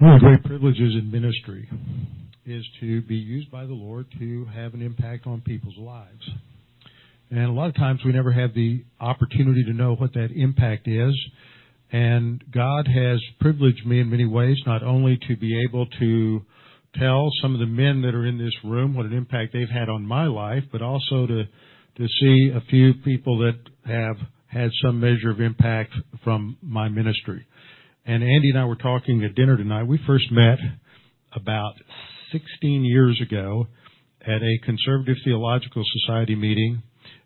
One of the great privileges in ministry is to be used by the Lord to have an impact on people's lives. And a lot of times we never have the opportunity to know what that impact is. And God has privileged me in many ways, not only to be able to tell some of the men that are in this room what an impact they've had on my life, but also to see a few people that have had some measure of impact from my ministry. And Andy and I were talking at dinner tonight. We first met about 16 years ago at a Conservative Theological Society meeting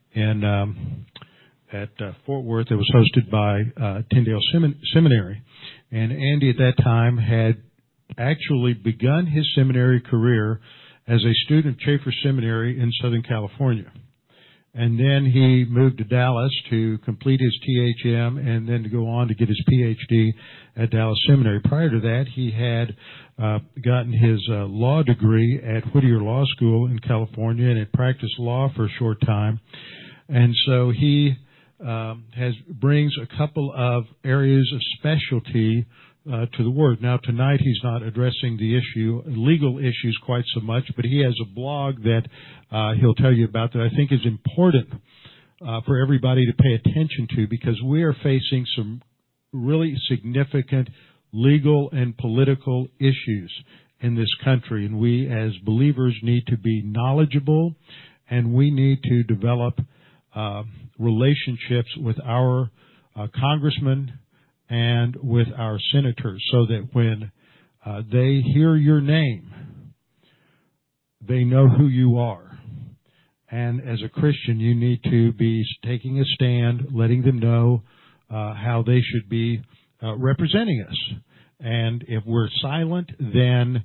at Fort Worth that was hosted by Tyndale Seminary. And Andy at that time had actually begun his seminary career as a student at Chafer Seminary in Southern California. And then he moved to Dallas to complete his THM and then to go on to get his PhD at Dallas Seminary. Prior to that, he had gotten his law degree at Whittier Law School in California and had practiced law for a short time. And so he brings a couple of areas of specialty to the Word. Now, tonight he's not addressing the legal issues quite so much, but he has a blog that he'll tell you about that I think is important for everybody to pay attention to, because we are facing some really significant legal and political issues in this country, and we as believers need to be knowledgeable, and we need to develop relationships with our congressmen and with our senators, so that when they hear your name, they know who you are. And as a Christian, you need to be taking a stand, letting them know how they should be representing us. And if we're silent, then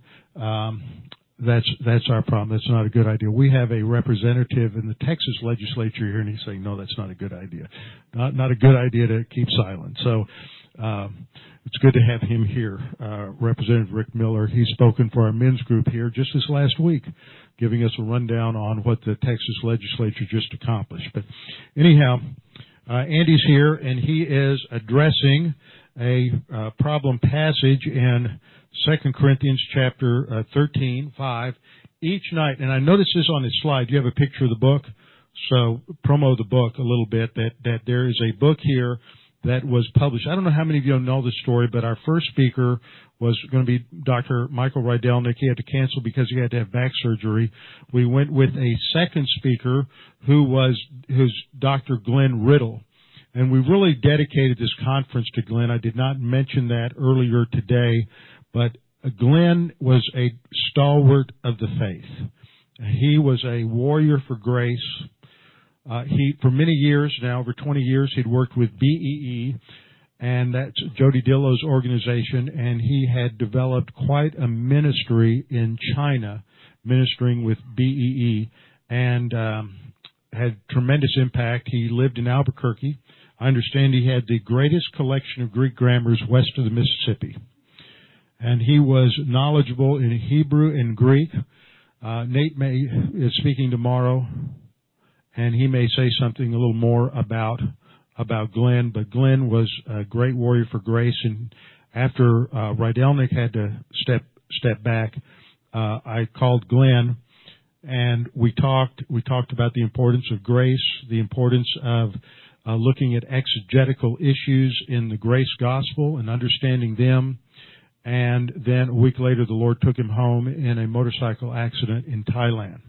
that's our problem. That's not a good idea. We have a representative in the Texas legislature here, and he's saying, no, that's not a good idea. Not a good idea to keep silent. So it's good to have him here, Representative Rick Miller. He's spoken for our men's group here just this last week, giving us a rundown on what the Texas legislature just accomplished. But anyhow, Andy's here, and he is addressing a problem passage in 2 Corinthians chapter 13:5. Each night, and I noticed this on his slide, you have a picture of the book, so promo the book a little bit, that there is a book here that was published. I don't know how many of you know the story, but our first speaker was going to be Dr. Michael Rydelnik. He had to cancel because he had to have back surgery. We went with a second speaker who's Dr. Glenn Riddle. And we really dedicated this conference to Glenn. I did not mention that earlier today, but Glenn was a stalwart of the faith. He was a warrior for grace. For many years now, over 20 years, he'd worked with BEE, and that's Jody Dillo's organization, and he had developed quite a ministry in China, ministering with BEE, and had tremendous impact. He lived in Albuquerque. I understand he had the greatest collection of Greek grammars west of the Mississippi, and he was knowledgeable in Hebrew and Greek. Nate is speaking tomorrow, and he may say something a little more about Glenn, but Glenn was a great warrior for grace, and after Rydelnik had to step back, I called Glenn, and we talked about the importance of grace, the importance of looking at exegetical issues in the grace gospel and understanding them. And then a week later, the Lord took him home in a motorcycle accident in Thailand.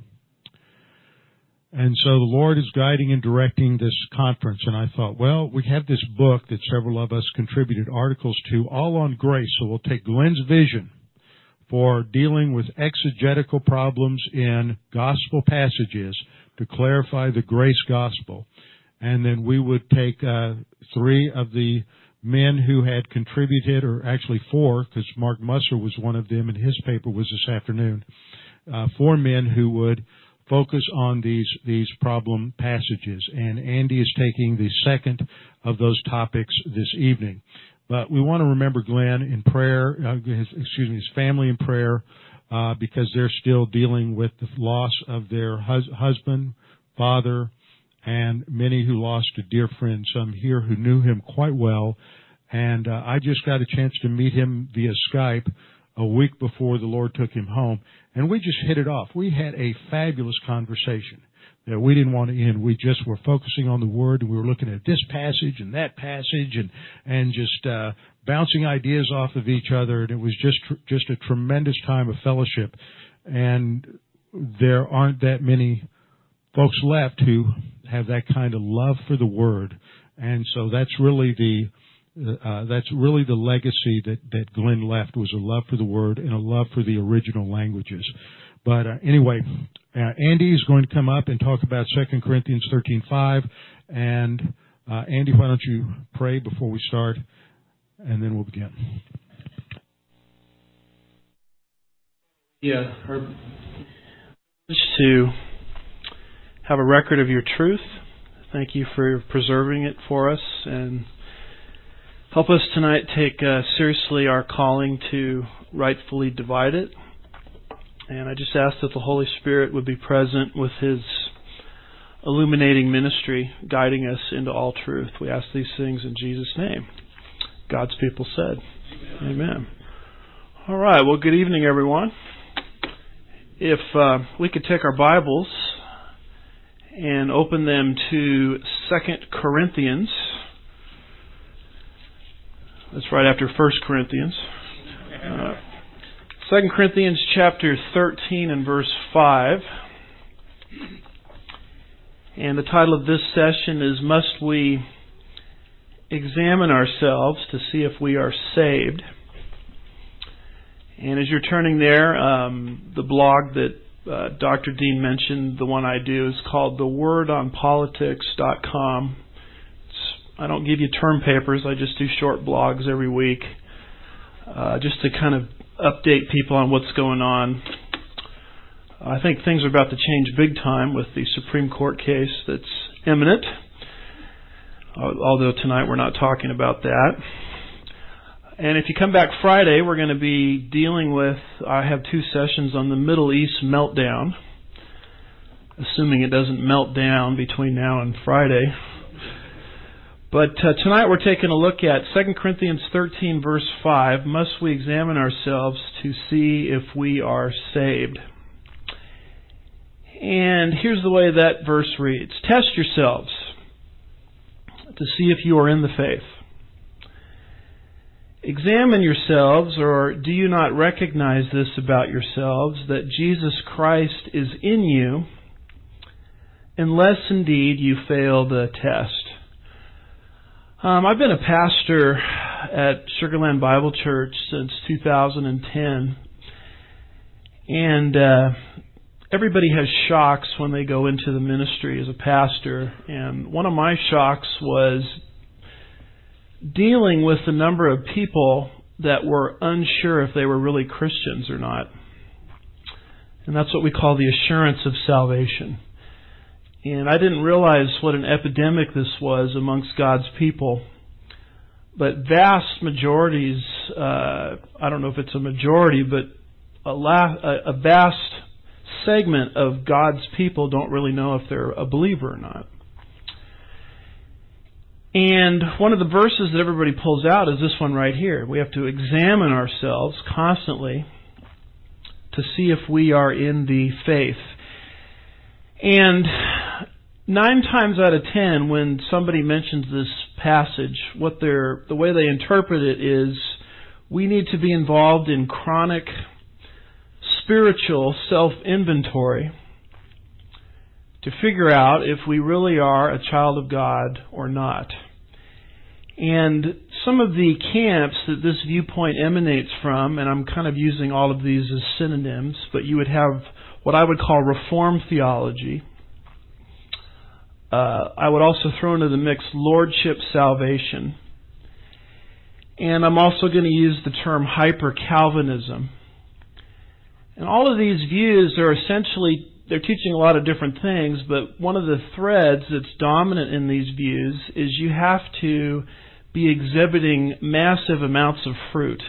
And so the Lord is guiding and directing this conference. And I thought, well, we have this book that several of us contributed articles to, all on grace. So we'll take Glenn's vision for dealing with exegetical problems in gospel passages to clarify the grace gospel. And then we would take 3 of the men who had contributed, or actually 4, because Mark Musser was one of them, and his paper was this afternoon. 4 men who would focus on these problem passages. And Andy is taking the second of those topics this evening. But we want to remember Glenn in prayer, his family in prayer, because they're still dealing with the loss of their husband, father, and many who lost a dear friend, some here who knew him quite well. And I just got a chance to meet him via Skype a week before the Lord took him home, and we just hit it off. We had a fabulous conversation that we didn't want to end. We just were focusing on the Word, and we were looking at this passage and that passage, and just bouncing ideas off of each other, and it was just a tremendous time of fellowship. And there aren't that many folks left who have that kind of love for the Word, and so that's really the legacy that Glenn left, was a love for the Word and a love for the original languages. But anyway, Andy is going to come up and talk about 2 Corinthians 13:5. And Andy, why don't you pray before we start, and then we'll begin. Yeah, to have a record of your truth. Thank you for preserving it for us, and help us tonight take seriously our calling to rightfully divide it. And I just ask that the Holy Spirit would be present with His illuminating ministry, guiding us into all truth. We ask these things in Jesus' name. God's people said, Amen. All right, well, good evening, everyone. If we could take our Bibles and open them to 2 Corinthians. That's right after 1 Corinthians. 2 Corinthians chapter 13 and verse 5. And the title of this session is, Must We Examine Ourselves to See If We Are Saved? And as you're turning there, the blog that Dr. Dean mentioned, the one I do, is called thewordonpolitics.com. I don't give you term papers, I just do short blogs every week, just to kind of update people on what's going on. I think things are about to change big time with the Supreme Court case that's imminent, although tonight we're not talking about that. And if you come back Friday, we're going to be dealing with, I have 2 sessions on the Middle East meltdown, assuming it doesn't melt down between now and Friday. But tonight we're taking a look at 2 Corinthians 13 verse 5, Must we examine ourselves to see if we are saved? And here's the way that verse reads. Test yourselves to see if you are in the faith. Examine yourselves, or do you not recognize this about yourselves, that Jesus Christ is in you, unless indeed you fail the test? I've been a pastor at Sugarland Bible Church since 2010, and everybody has shocks when they go into the ministry as a pastor, and one of my shocks was dealing with the number of people that were unsure if they were really Christians or not. And that's what we call the assurance of salvation. And I didn't realize what an epidemic this was amongst God's people. But vast majorities, I don't know if it's a majority, but a vast segment of God's people don't really know if they're a believer or not. And one of the verses that everybody pulls out is this one right here. We have to examine ourselves constantly to see if we are in the faith. And 9 times out of 10, when somebody mentions this passage, the way they interpret it is, we need to be involved in chronic spiritual self-inventory to figure out if we really are a child of God or not. And some of the camps that this viewpoint emanates from, and I'm kind of using all of these as synonyms, but you would have what I would call Reformed theology. I would also throw into the mix Lordship salvation. And I'm also going to use the term hyper-Calvinism. And all of these views are essentially, they're teaching a lot of different things, but one of the threads that's dominant in these views is you have to be exhibiting massive amounts of fruit.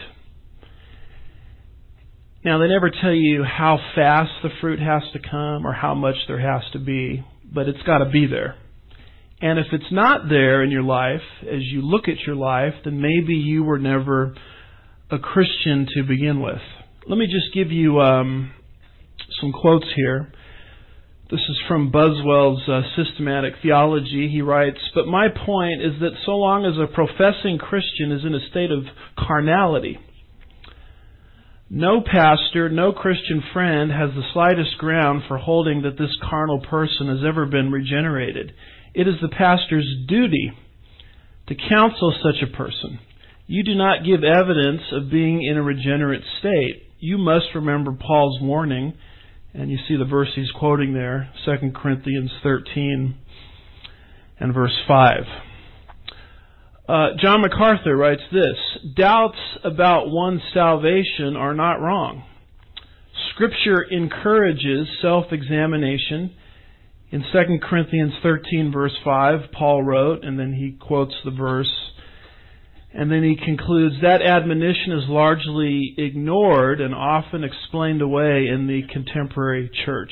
Now, they never tell you how fast the fruit has to come or how much there has to be, but it's got to be there. And if it's not there in your life, as you look at your life, then maybe you were never a Christian to begin with. Let me just give you some quotes here. This is from Buswell's Systematic Theology. He writes, "But my point is that so long as a professing Christian is in a state of carnality, no pastor, no Christian friend has the slightest ground for holding that this carnal person has ever been regenerated. It is the pastor's duty to counsel such a person. You do not give evidence of being in a regenerate state. You must remember Paul's warning," and you see the verse he's quoting there, 2 Corinthians 13 and verse 5. John MacArthur writes this, "Doubts about one's salvation are not wrong. Scripture encourages self-examination. In 2 Corinthians 13 verse 5, Paul wrote," and then he quotes the verse, and then he concludes, "That admonition is largely ignored and often explained away in the contemporary church."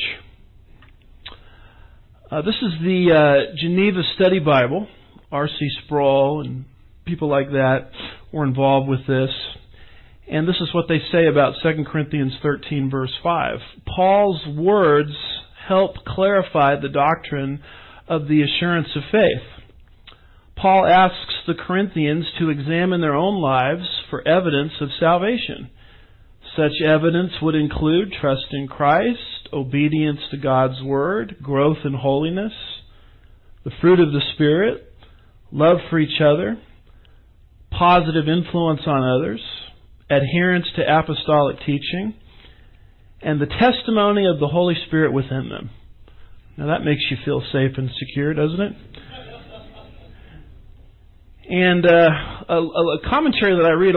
This is the Geneva Study Bible. R.C. Sproul and people like that were involved with this. And this is what they say about 2 Corinthians 13 verse 5. Paul's words help clarify the doctrine of the assurance of faith. Paul asks the Corinthians to examine their own lives for evidence of salvation. Such evidence would include trust in Christ, obedience to God's Word, growth in holiness, the fruit of the Spirit, love for each other, positive influence on others, adherence to apostolic teaching, and the testimony of the Holy Spirit within them. Now that makes you feel safe and secure, doesn't it? And a commentary that I read a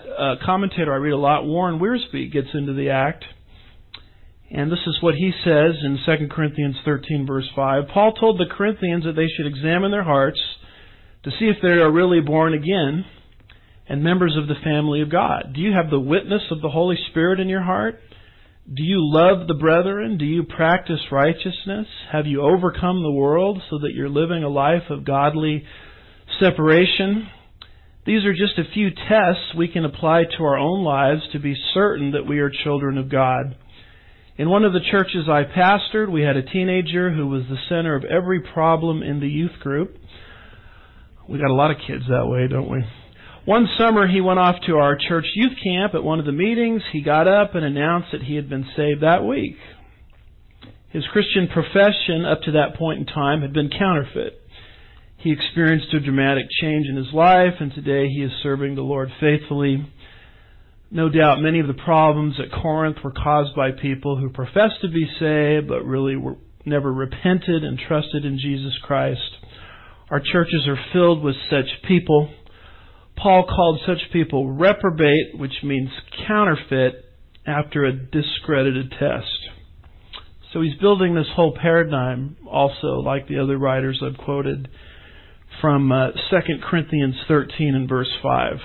lot, Warren Wiersbe, gets into the act. And this is what he says in 2 Corinthians 13 verse 5. Paul told the Corinthians that they should examine their hearts to see if they are really born again and members of the family of God. Do you have the witness of the Holy Spirit in your heart? Do you love the brethren? Do you practice righteousness? Have you overcome the world so that you're living a life of godly separation? These are just a few tests we can apply to our own lives to be certain that we are children of God. In one of the churches I pastored, we had a teenager who was the center of every problem in the youth group. We got a lot of kids that way, don't we? One summer he went off to our church youth camp. At one of the meetings, he got up and announced that he had been saved that week. His Christian profession up to that point in time had been counterfeit. He experienced a dramatic change in his life, and today he is serving the Lord faithfully. No doubt many of the problems at Corinth were caused by people who professed to be saved, but really were never repented and trusted in Jesus Christ. Our churches are filled with such people. Paul called such people reprobate, which means counterfeit, after a discredited test. So he's building this whole paradigm also, like the other writers I've quoted, from 2 Corinthians 13 and verse 5.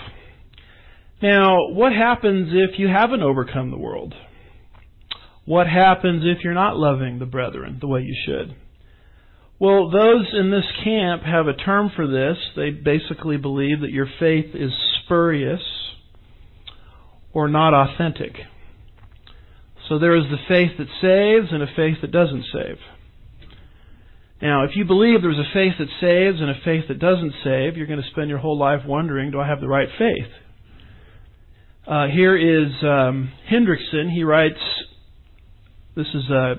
Now, what happens if you haven't overcome the world? What happens if you're not loving the brethren the way you should? Well, those in this camp have a term for this. They basically believe that your faith is spurious or not authentic. So there is the faith that saves and a faith that doesn't save. Now, if you believe there's a faith that saves and a faith that doesn't save, you're going to spend your whole life wondering, do I have the right faith? Here is Hendrickson. He writes, this is a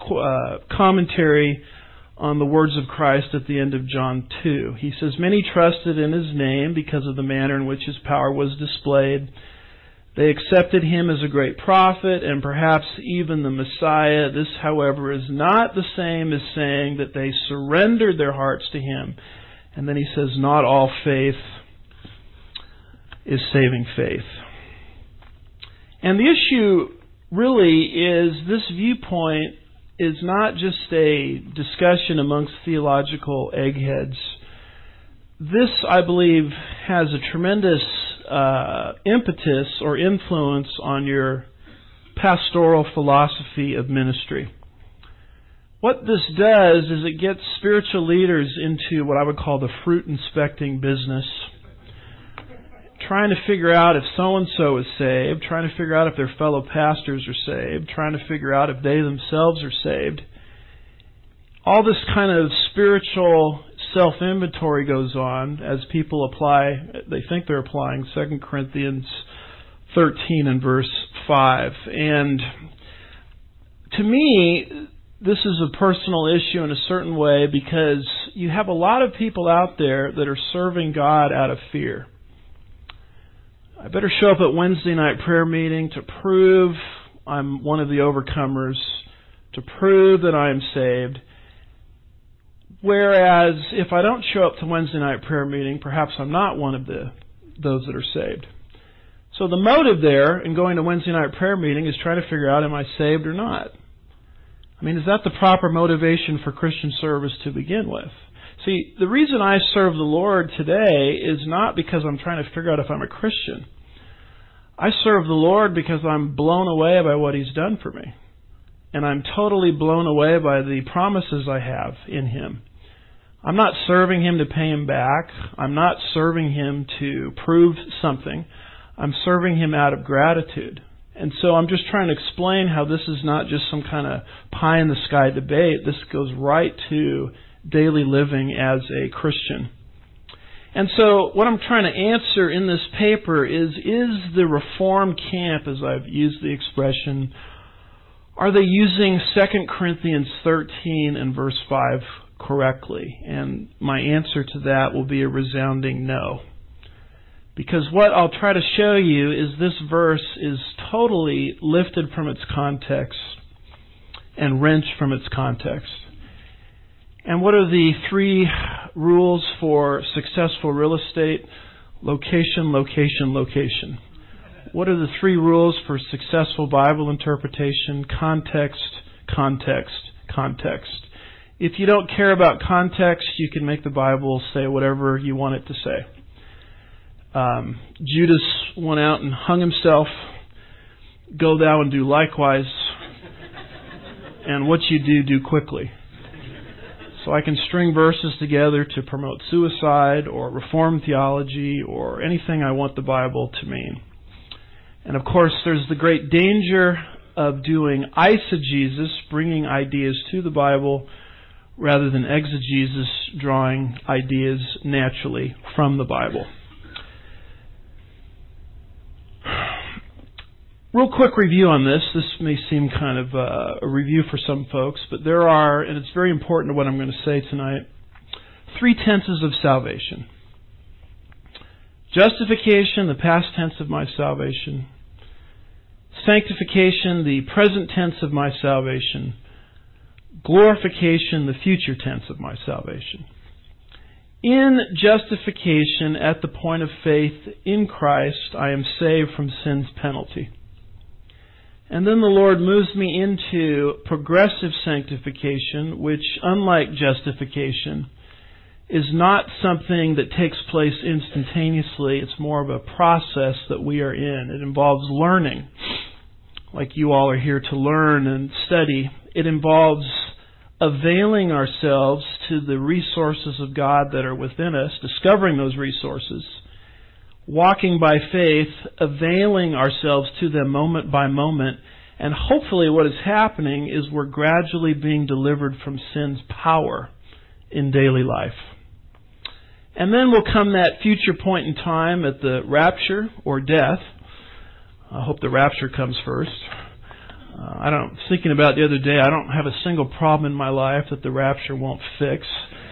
commentary on the words of Christ at the end of John 2. He says, "Many trusted in His name because of the manner in which His power was displayed. They accepted Him as a great prophet and perhaps even the Messiah. This, however, is not the same as saying that they surrendered their hearts to Him." And then he says, "Not all faith is saving faith." And the issue really is this viewpoint is not just a discussion amongst theological eggheads. This, I believe, has a tremendous impetus or influence on your pastoral philosophy of ministry. What this does is it gets spiritual leaders into what I would call the fruit inspecting business, trying to figure out if so-and-so is saved, trying to figure out if their fellow pastors are saved, trying to figure out if they themselves are saved. All this kind of spiritual self-inventory goes on as people they think they're applying 2 Corinthians 13 and verse 5. And to me, this is a personal issue in a certain way because you have a lot of people out there that are serving God out of fear. I better show up at Wednesday night prayer meeting to prove I'm one of the overcomers, to prove that I am saved. Whereas if I don't show up to Wednesday night prayer meeting, perhaps I'm not one of those that are saved. So the motive there in going to Wednesday night prayer meeting is trying to figure out, am I saved or not? I mean, is that the proper motivation for Christian service to begin with? See, the reason I serve the Lord today is not because I'm trying to figure out if I'm a Christian. I serve the Lord because I'm blown away by what He's done for me. And I'm totally blown away by the promises I have in Him. I'm not serving Him to pay Him back. I'm not serving Him to prove something. I'm serving Him out of gratitude. And so I'm just trying to explain how this is not just some kind of pie-in-the-sky debate. This goes right to daily living as a Christian. And so what I'm trying to answer in this paper is the Reform camp, as I've used the expression, are they using 2 Corinthians 13 and verse 5 correctly? And my answer to that will be a resounding no. Because what I'll try to show you is this verse is totally lifted from its context and wrenched from its context. And what are the 3 rules for successful real estate? Location, location, location. What are the 3 rules for successful Bible interpretation? Context, context, context. If you don't care about context, you can make the Bible say whatever you want it to say. Judas went out and hung himself. Go thou and do likewise. And what you do quickly. So I can string verses together to promote suicide or reform theology or anything I want the Bible to mean. And of course, there's the great danger of doing eisegesis, bringing ideas to the Bible, rather than exegesis, drawing ideas naturally from the Bible. Real quick review on this. This may seem kind of a review for some folks, but there are, and it's very important to what I'm going to say tonight, 3 tenses of salvation. Justification, the past tense of my salvation. Sanctification, the present tense of my salvation. Glorification, the future tense of my salvation. In justification, at the point of faith in Christ, I am saved from sin's penalty. And then the Lord moves me into progressive sanctification, which, unlike justification, is not something that takes place instantaneously. It's more of a process that we are in. It involves learning, like you all are here to learn and study. It involves availing ourselves to the resources of God that are within us, discovering those resources, walking by faith, availing ourselves to them moment by moment, and hopefully what is happening is we're gradually being delivered from sin's power in daily life. And then will come that future point in time at the rapture or death. I hope the rapture comes first. I was thinking about the other day, I don't have a single problem in my life that the rapture won't fix.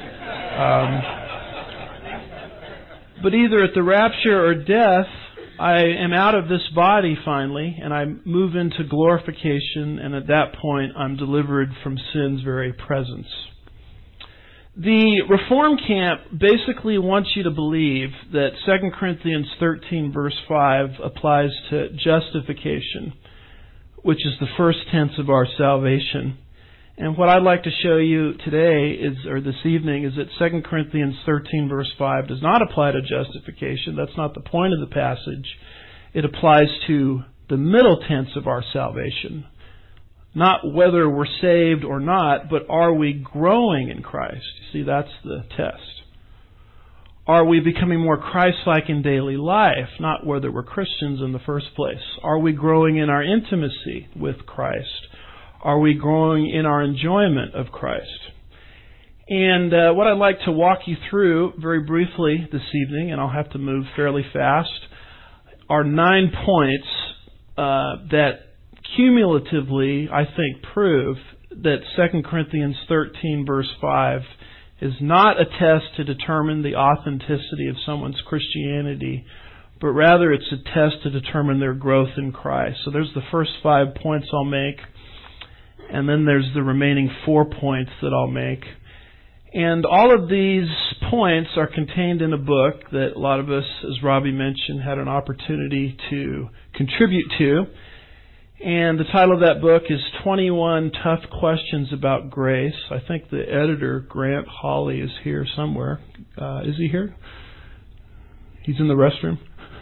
But either at the rapture or death, I am out of this body finally, and I move into glorification, and at that point I'm delivered from sin's very presence. The Reform camp basically wants you to believe that 2 Corinthians 13 verse 5 applies to justification, which is the first tense of our salvation. And what I'd like to show you today this evening is that 2 Corinthians 13 verse 5 does not apply to justification. That's not the point of the passage. It applies to the middle tense of our salvation. Not whether we're saved or not, but are we growing in Christ? See, that's the test. Are we becoming more Christ-like in daily life? Not whether we're Christians in the first place. Are we growing in our intimacy with Christ? Are we growing in our enjoyment of Christ? And what I'd like to walk you through very briefly this evening, and I'll have to move fairly fast, are 9 points that cumulatively, I think, prove that 2 Corinthians 13 verse 5 is not a test to determine the authenticity of someone's Christianity, but rather it's a test to determine their growth in Christ. So there's the first 5 points I'll make, and then there's the remaining 4 points that I'll make. And all of these points are contained in a book that a lot of us, as Robbie mentioned, had an opportunity to contribute to. And the title of that book is 21 Tough Questions About Grace. I think the editor, Grant Hawley, is here somewhere. Is he here? He's in the restroom?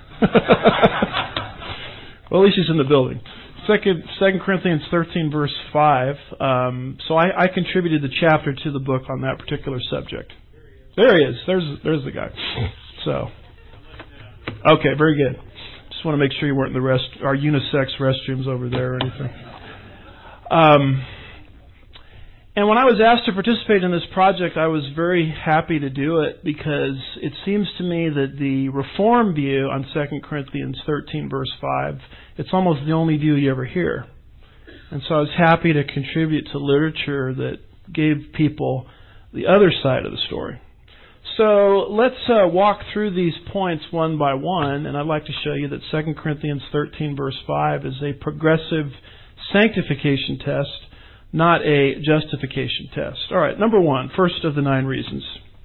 Well, at least he's in the building. 2 Corinthians 13, verse 5. So I contributed the chapter to the book on that particular subject. There he is. There's the guy. So, okay, very good. Just want to make sure you weren't in our unisex restrooms over there or anything. And when I was asked to participate in this project, I was very happy to do it because it seems to me that the Reform view on 2 Corinthians 13, verse 5, it's almost the only view you ever hear. And so I was happy to contribute to literature that gave people the other side of the story. So let's walk through these points one by one, and I'd like to show you that 2 Corinthians 13, verse 5 is a progressive sanctification test, not a justification test. All right, number one, first of the 9 reasons.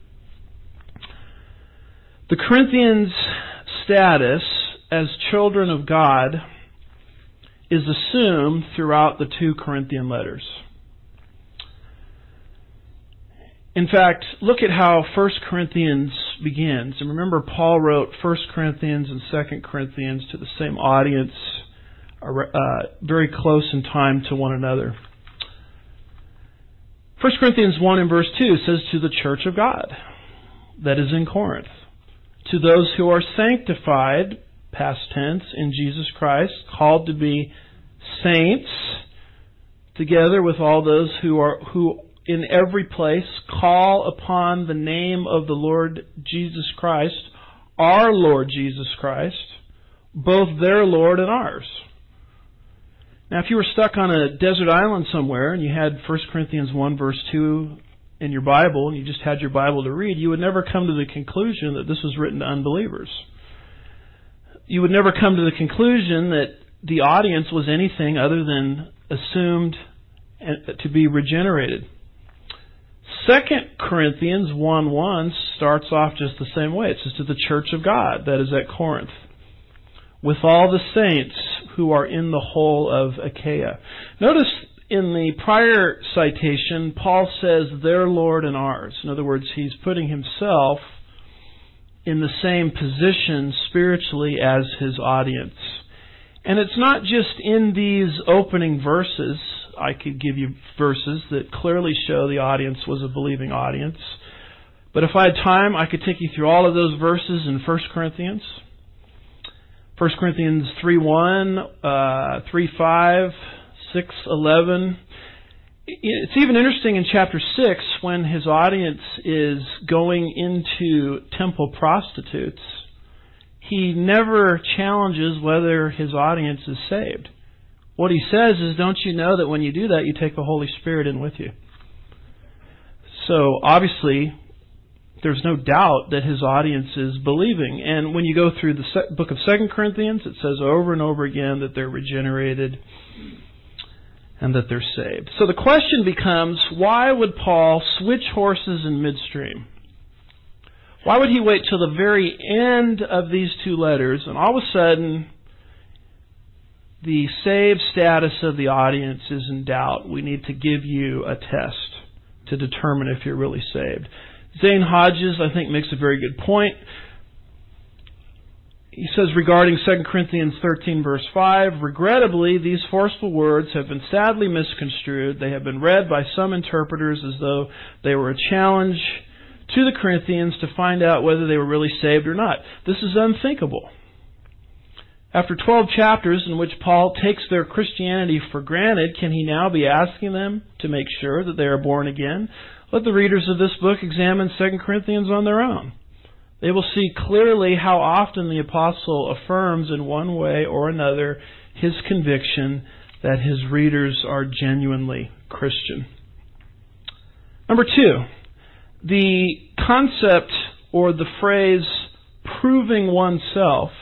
The Corinthians' status as children of God is assumed throughout the 2 Corinthian letters. In fact, look at how 1 Corinthians begins. And remember, Paul wrote 1 Corinthians and 2 Corinthians to the same audience, very close in time to one another. 1 Corinthians 1 and verse 2 says, to the church of God that is in Corinth, to those who are sanctified, past tense, in Jesus Christ, called to be saints, together with all those who in every place call upon the name of the Lord Jesus Christ, our Lord Jesus Christ, both their Lord and ours. Now, if you were stuck on a desert island somewhere and you had 1 Corinthians 1 verse 2 in your Bible and you just had your Bible to read, you would never come to the conclusion that this was written to unbelievers. You would never come to the conclusion that the audience was anything other than assumed to be regenerated. 2 Corinthians 1:1 starts off just the same way. It says, to the church of God that is at Corinth, with all the saints who are in the whole of Achaia. Notice in the prior citation, Paul says their Lord and ours. In other words, he's putting himself in the same position spiritually as his audience. And it's not just in these opening verses. I could give you verses that clearly show the audience was a believing audience. But if I had time, I could take you through all of those verses in 1 Corinthians. 1 Corinthians 3:1, 3:5, 6:11. It's even interesting in chapter 6 when his audience is going into temple prostitutes. He never challenges whether his audience is saved. What he says is, don't you know that when you do that, you take the Holy Spirit in with you? So, obviously, there's no doubt that his audience is believing. And when you go through the book of 2 Corinthians, it says over and over again that they're regenerated and that they're saved. So the question becomes, why would Paul switch horses in midstream? Why would he wait till the very end of these 2 letters and all of a sudden the saved status of the audience is in doubt? We need to give you a test to determine if you're really saved. Zane Hodges, I think, makes a very good point. He says regarding 2 Corinthians 13, verse 5, regrettably, these forceful words have been sadly misconstrued. They have been read by some interpreters as though they were a challenge to the Corinthians to find out whether they were really saved or not. This is unthinkable. After 12 chapters in which Paul takes their Christianity for granted, can he now be asking them to make sure that they are born again? Let the readers of this book examine 2 Corinthians on their own. They will see clearly how often the apostle affirms in one way or another his conviction that his readers are genuinely Christian. Number 2, the concept or the phrase proving oneself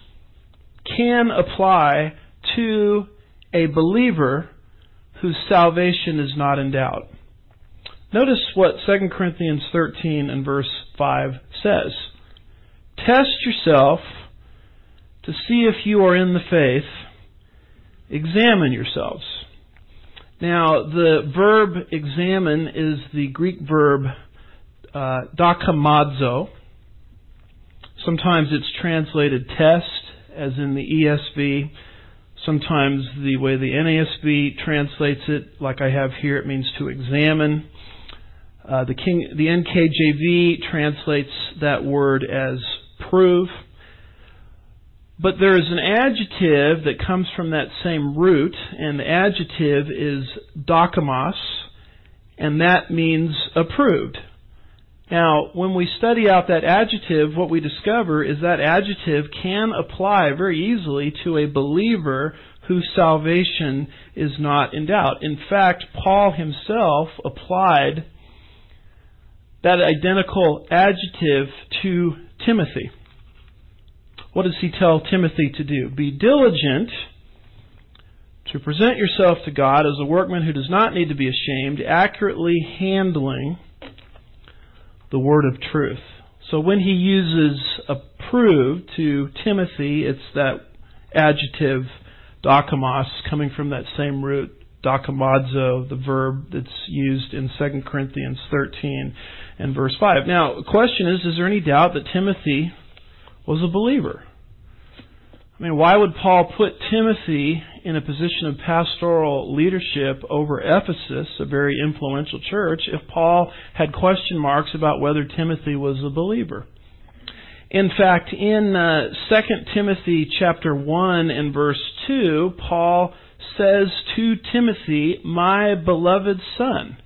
can apply to a believer whose salvation is not in doubt. Notice what 2 Corinthians 13 and verse 5 says. Test yourself to see if you are in the faith. Examine yourselves. Now, the verb examine is the Greek verb dokimazo. Sometimes it's translated test, as in the ESV. Sometimes the way the NASB translates it, like I have here, it means to examine. The NKJV translates that word as prove. But there is an adjective that comes from that same root, and the adjective is dokimos, and that means approved. Now, when we study out that adjective, what we discover is that adjective can apply very easily to a believer whose salvation is not in doubt. In fact, Paul himself applied that identical adjective to Timothy. What does he tell Timothy to do? Be diligent to present yourself to God as a workman who does not need to be ashamed, accurately handling the word of truth. So when he uses approved to Timothy, it's that adjective dokimos coming from that same root, dokimazo, the verb that's used in 2 Corinthians 13 and verse 5. Now, the question is there any doubt that Timothy was a believer? I mean, why would Paul put Timothy in a position of pastoral leadership over Ephesus, a very influential church, if Paul had question marks about whether Timothy was a believer? In fact, in 2 Timothy chapter 1 and verse 2, Paul says to Timothy, my beloved son.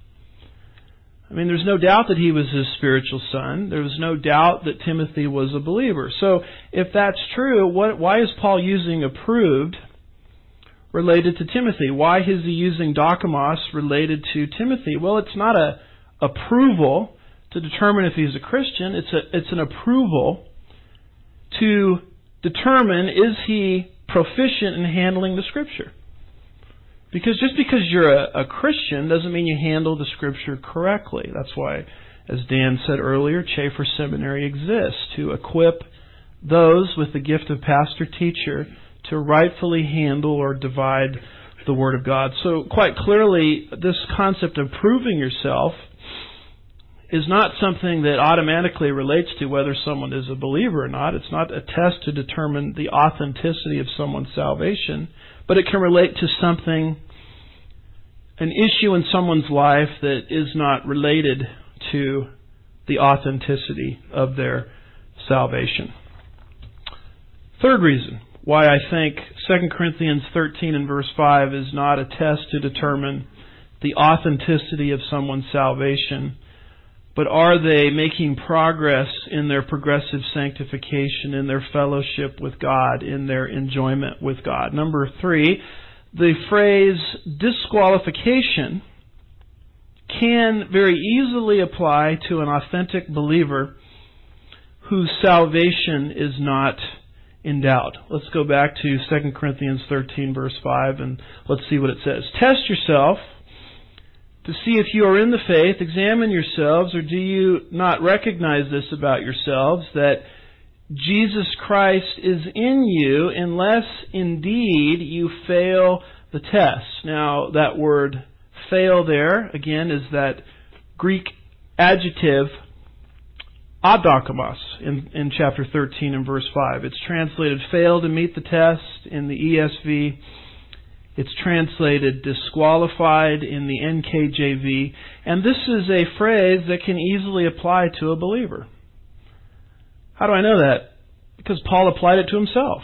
I mean, there's no doubt that he was his spiritual son. There was no doubt that Timothy was a believer. So, if that's true, why is Paul using approved related to Timothy? Why is he using dokimos related to Timothy? Well, it's not a approval to determine if he's a Christian. It's an approval to determine is he proficient in handling the Scripture. Because just because you're a Christian doesn't mean you handle the Scripture correctly. That's why, as Dan said earlier, Chafer Seminary exists to equip those with the gift of pastor-teacher to rightfully handle or divide the Word of God. So quite clearly, this concept of proving yourself is not something that automatically relates to whether someone is a believer or not. It's not a test to determine the authenticity of someone's salvation. But it can relate to something, an issue in someone's life that is not related to the authenticity of their salvation. Third reason why I think 2 Corinthians 13 and verse 5 is not a test to determine the authenticity of someone's salvation, but are they making progress in their progressive sanctification, in their fellowship with God, in their enjoyment with God? Number 3, the phrase disqualification can very easily apply to an authentic believer whose salvation is not in doubt. Let's go back to 2 Corinthians 13 verse 5 and let's see what it says. Test yourself to see if you are in the faith. Examine yourselves, or do you not recognize this about yourselves, that Jesus Christ is in you, unless indeed you fail the test. Now, that word fail there, again, is that Greek adjective adokimos in chapter 13 and verse 5. It's translated fail to meet the test in the ESV. It's translated disqualified in the NKJV, and this is a phrase that can easily apply to a believer. How do I know that? Because Paul applied it to himself.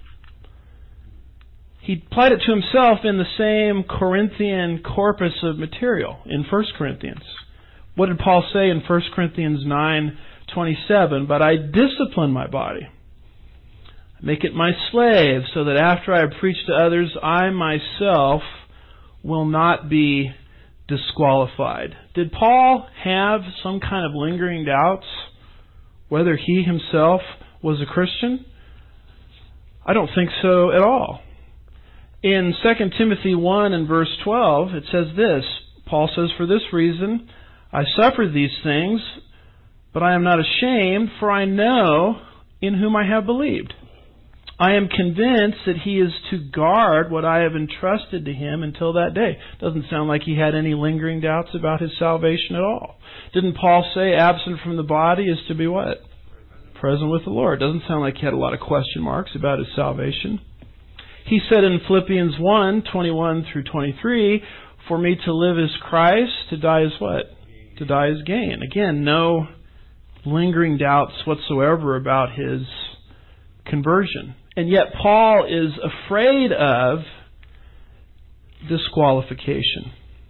He applied it to himself in the same Corinthian corpus of material in 1 Corinthians. What did Paul say in 1 Corinthians 9:27? But I discipline my body, make it my slave, so that after I have preached to others, I myself will not be disqualified. Did Paul have some kind of lingering doubts whether he himself was a Christian? I don't think so at all. In 2 Timothy 1 and verse 12, it says this. Paul says, "For this reason I suffered these things, but I am not ashamed, for I know in whom I have believed. I am convinced that he is to guard what I have entrusted to him until that day." Doesn't sound like he had any lingering doubts about his salvation at all. Didn't Paul say absent from the body is to be what? Present with the Lord. Doesn't sound like he had a lot of question marks about his salvation. He said in Philippians 1:21 through 23, "For me to live is Christ, to die is what? To die is gain." Again, no lingering doubts whatsoever about his conversion. And yet Paul is afraid of disqualification.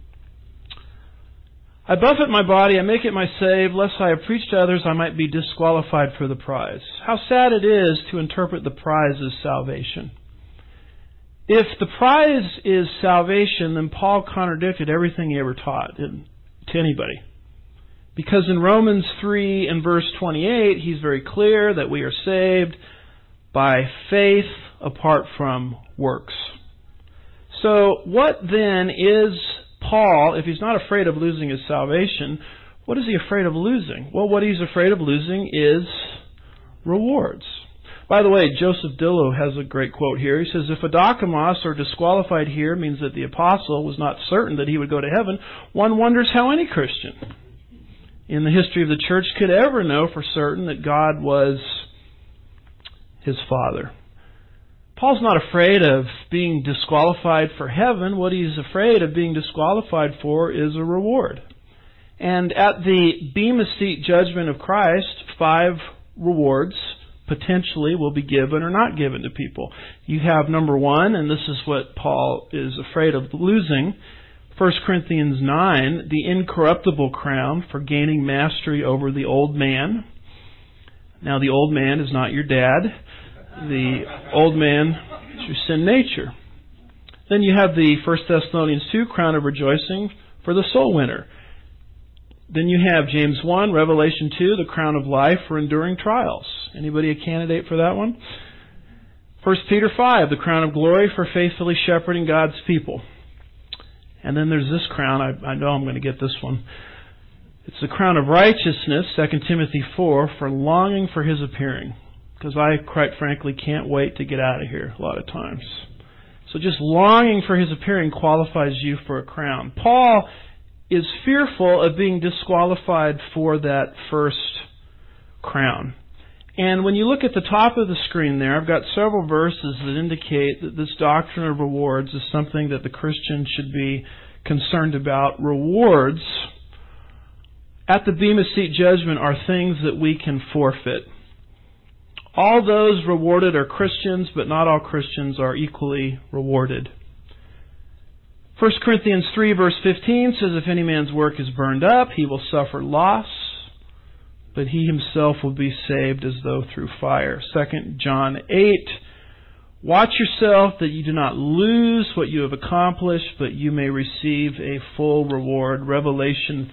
"I buffet my body, I make it my slave, lest I have preached to others I might be disqualified for the prize." How sad it is to interpret the prize as salvation. If the prize is salvation, then Paul contradicted everything he ever taught to anybody. Because in Romans 3 and verse 28, he's very clear that we are saved by faith apart from works. So what then is Paul, if he's not afraid of losing his salvation, what is he afraid of losing? Well, what he's afraid of losing is rewards. By the way, Joseph Dillow has a great quote here. He says, "If adokimos, or disqualified here, means that the apostle was not certain that he would go to heaven, one wonders how any Christian in the history of the church could ever know for certain that God was his Father." Paul's not afraid of being disqualified for heaven. What he's afraid of being disqualified for is a reward. And at the Bema Seat judgment of Christ, 5 rewards potentially will be given or not given to people. You have number 1, and this is what Paul is afraid of losing, 1 Corinthians 9, the incorruptible crown for gaining mastery over the old man. Now, the old man is not your dad. The old man is your sin nature. Then you have the 1 Thessalonians 2, crown of rejoicing for the soul winner. Then you have James 1, Revelation 2, the crown of life for enduring trials. Anybody a candidate for that one? 1 Peter 5, the crown of glory for faithfully shepherding God's people. And then there's this crown. I know I'm going to get this one. It's the crown of righteousness, 2 Timothy 4, for longing for his appearing. Because I, quite frankly, can't wait to get out of here a lot of times. So just longing for his appearing qualifies you for a crown. Paul is fearful of being disqualified for that first crown. And when you look at the top of the screen there, I've got several verses that indicate that this doctrine of rewards is something that the Christian should be concerned about. Rewards at the Bema Seat judgment are things that we can forfeit. All those rewarded are Christians, but not all Christians are equally rewarded. 1 Corinthians 3 verse 15 says, "If any man's work is burned up, he will suffer loss, but he himself will be saved as though through fire." 2 John 8, "Watch yourself that you do not lose what you have accomplished, but you may receive a full reward." Revelation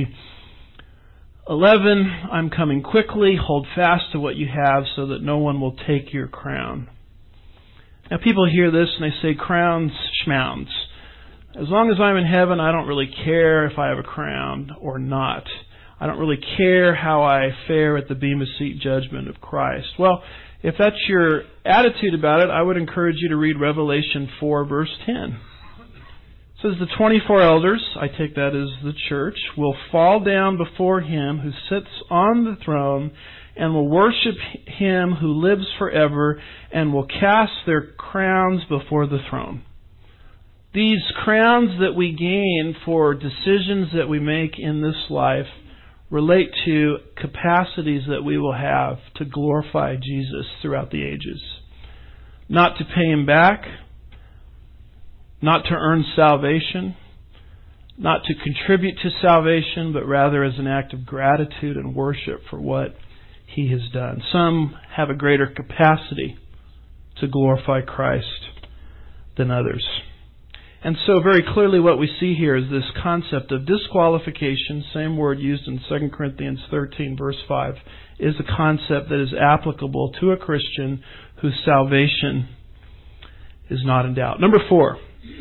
3:11, "I'm coming quickly. Hold fast to what you have so that no one will take your crown." Now people hear this and they say, crowns, schmounds. As long as I'm in heaven, I don't really care if I have a crown or not. I don't really care how I fare at the Bema Seat judgment of Christ. Well, if that's your attitude about it, I would encourage you to read Revelation 4, verse 10. It says, "The 24 elders," I take that as the church, "will fall down before him who sits on the throne and will worship him who lives forever and will cast their crowns before the throne." These crowns that we gain for decisions that we make in this life relate to capacities that we will have to glorify Jesus throughout the ages. Not to pay Him back, not to earn salvation, not to contribute to salvation, but rather as an act of gratitude and worship for what He has done. Some have a greater capacity to glorify Christ than others. And so very clearly what we see here is this concept of disqualification, same word used in 2 Corinthians 13 verse 5, is a concept that is applicable to a Christian whose salvation is not in doubt. Number 4,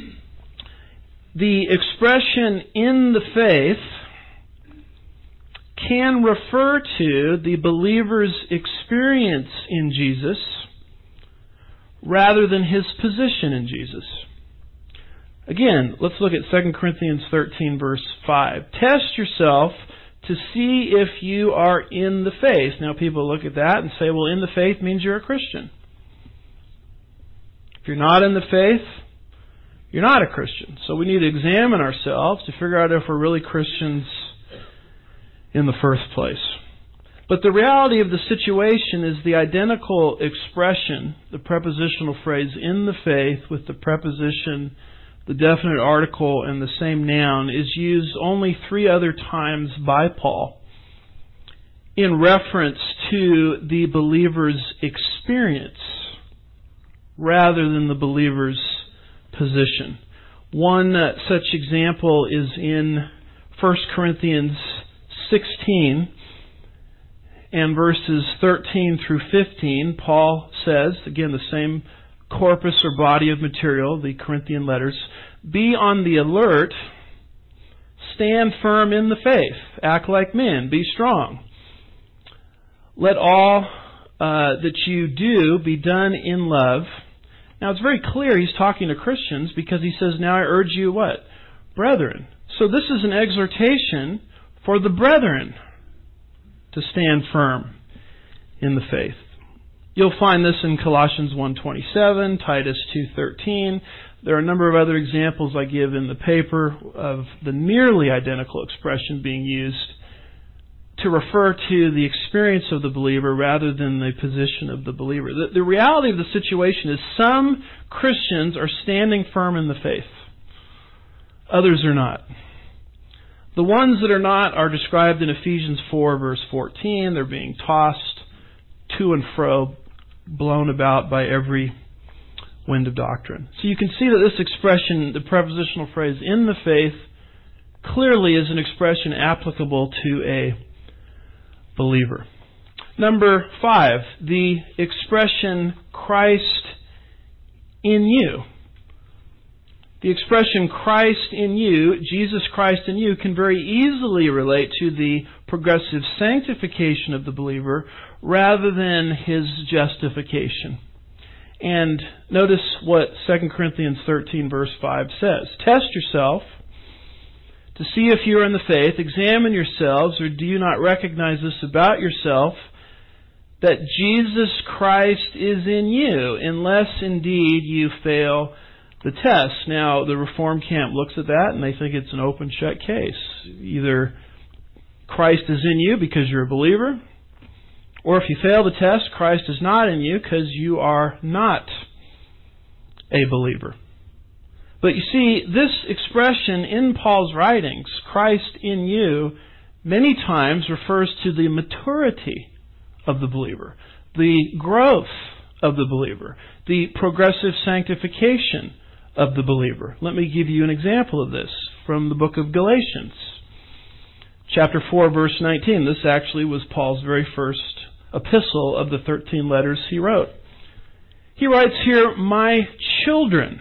the expression in the faith can refer to the believer's experience in Jesus rather than his position in Jesus. Again, let's look at 2 Corinthians 13 verse 5. Test yourself to see if you are in the faith. Now people look at that and say, well, in the faith means you're a Christian. If you're not in the faith, you're not a Christian. So we need to examine ourselves to figure out if we're really Christians in the first place. But the reality of the situation is the identical expression, the prepositional phrase in the faith with the preposition, the definite article, and the same noun is used only 3 other times by Paul in reference to the believer's experience rather than the believer's position. One such example is in 1 Corinthians 16 and verses 13 through 15. Paul says, again the same corpus or body of material, the Corinthian letters, be on the alert, stand firm in the faith, act like men, be strong. Let all that you do be done in love. Now it's very clear he's talking to Christians because he says, now I urge you what? Brethren. So this is an exhortation for the brethren to stand firm in the faith. You'll find this in Colossians 1:27, Titus 2:13. There are a number of other examples I give in the paper of the nearly identical expression being used to refer to the experience of the believer rather than the position of the believer. The reality of the situation is some Christians are standing firm in the faith. Others are not. The ones that are not are described in Ephesians 4 verse 14. They're being tossed to and fro, blown about by every wind of doctrine. So you can see that this expression, the prepositional phrase in the faith, clearly is an expression applicable to a believer. Number 5, the expression Christ in you. The expression Christ in you, Jesus Christ in you, can very easily relate to the progressive sanctification of the believer rather than his justification. And notice what 2 Corinthians 13 verse 5 says. Test yourself to see if you are in the faith. Examine yourselves, or do you not recognize this about yourself, that Jesus Christ is in you, unless indeed you fail the test. Now, the Reform camp looks at that and they think it's an open shut case. Either Christ is in you because you're a believer, or if you fail the test, Christ is not in you because you are not a believer. But you see, this expression in Paul's writings, Christ in you, many times refers to the maturity of the believer, the growth of the believer, the progressive sanctification of the believer. Let me give you an example of this from the book of Galatians. Chapter 4, verse 19. This actually was Paul's very first epistle of the 13 letters he wrote. He writes here, my children,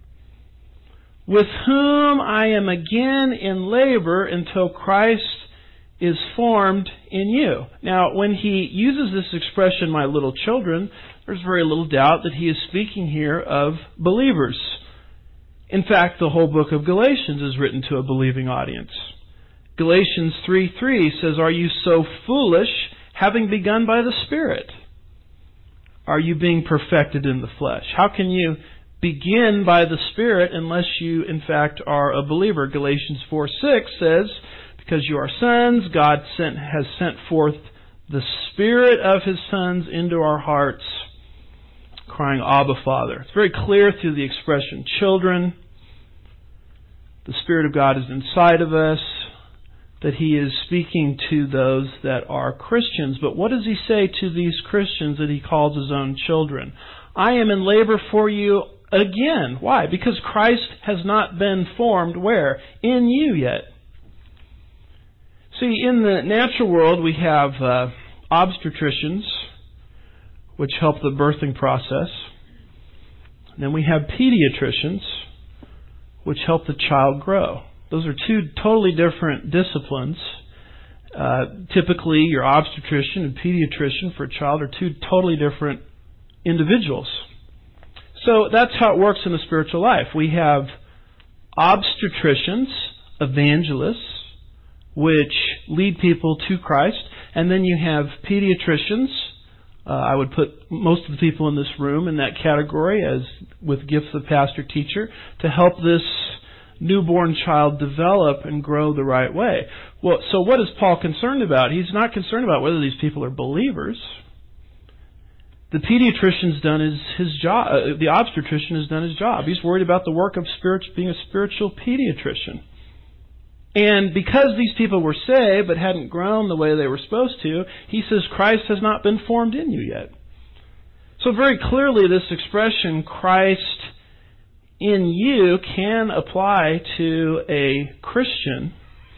with whom I am again in labor until Christ is formed in you. Now, when he uses this expression, my little children, there's very little doubt that he is speaking here of believers. In fact, the whole book of Galatians is written to a believing audience. Galatians 3:3 says, are you so foolish, having begun by the Spirit? Are you being perfected in the flesh? How can you begin by the Spirit unless you, in fact, are a believer. Galatians 4:6 says, because you are sons, God has sent forth the Spirit of His sons into our hearts, crying, Abba, Father. It's very clear through the expression children. The Spirit of God is inside of us, that He is speaking to those that are Christians. But what does He say to these Christians that He calls His own children? I am in labor for you again. Why? Because Christ has not been formed where? In you yet. See, in the natural world we have obstetricians, which help the birthing process. And then we have pediatricians, which help the child grow. Those are two totally different disciplines. Typically, your obstetrician and pediatrician for a child are two totally different individuals. So that's how it works in the spiritual life. We have obstetricians, evangelists, which lead people to Christ. And then you have pediatricians. I would put most of the people in this room in that category as with gifts of pastor teacher to help this newborn child develop and grow the right way. Well, so what is Paul concerned about? He's not concerned about whether these people are believers. The pediatrician's done his job. The obstetrician has done his job. He's worried about the work of being a spiritual pediatrician. And because these people were saved but hadn't grown the way they were supposed to, he says Christ has not been formed in you yet. So very clearly this expression, Christ in you, can apply to a Christian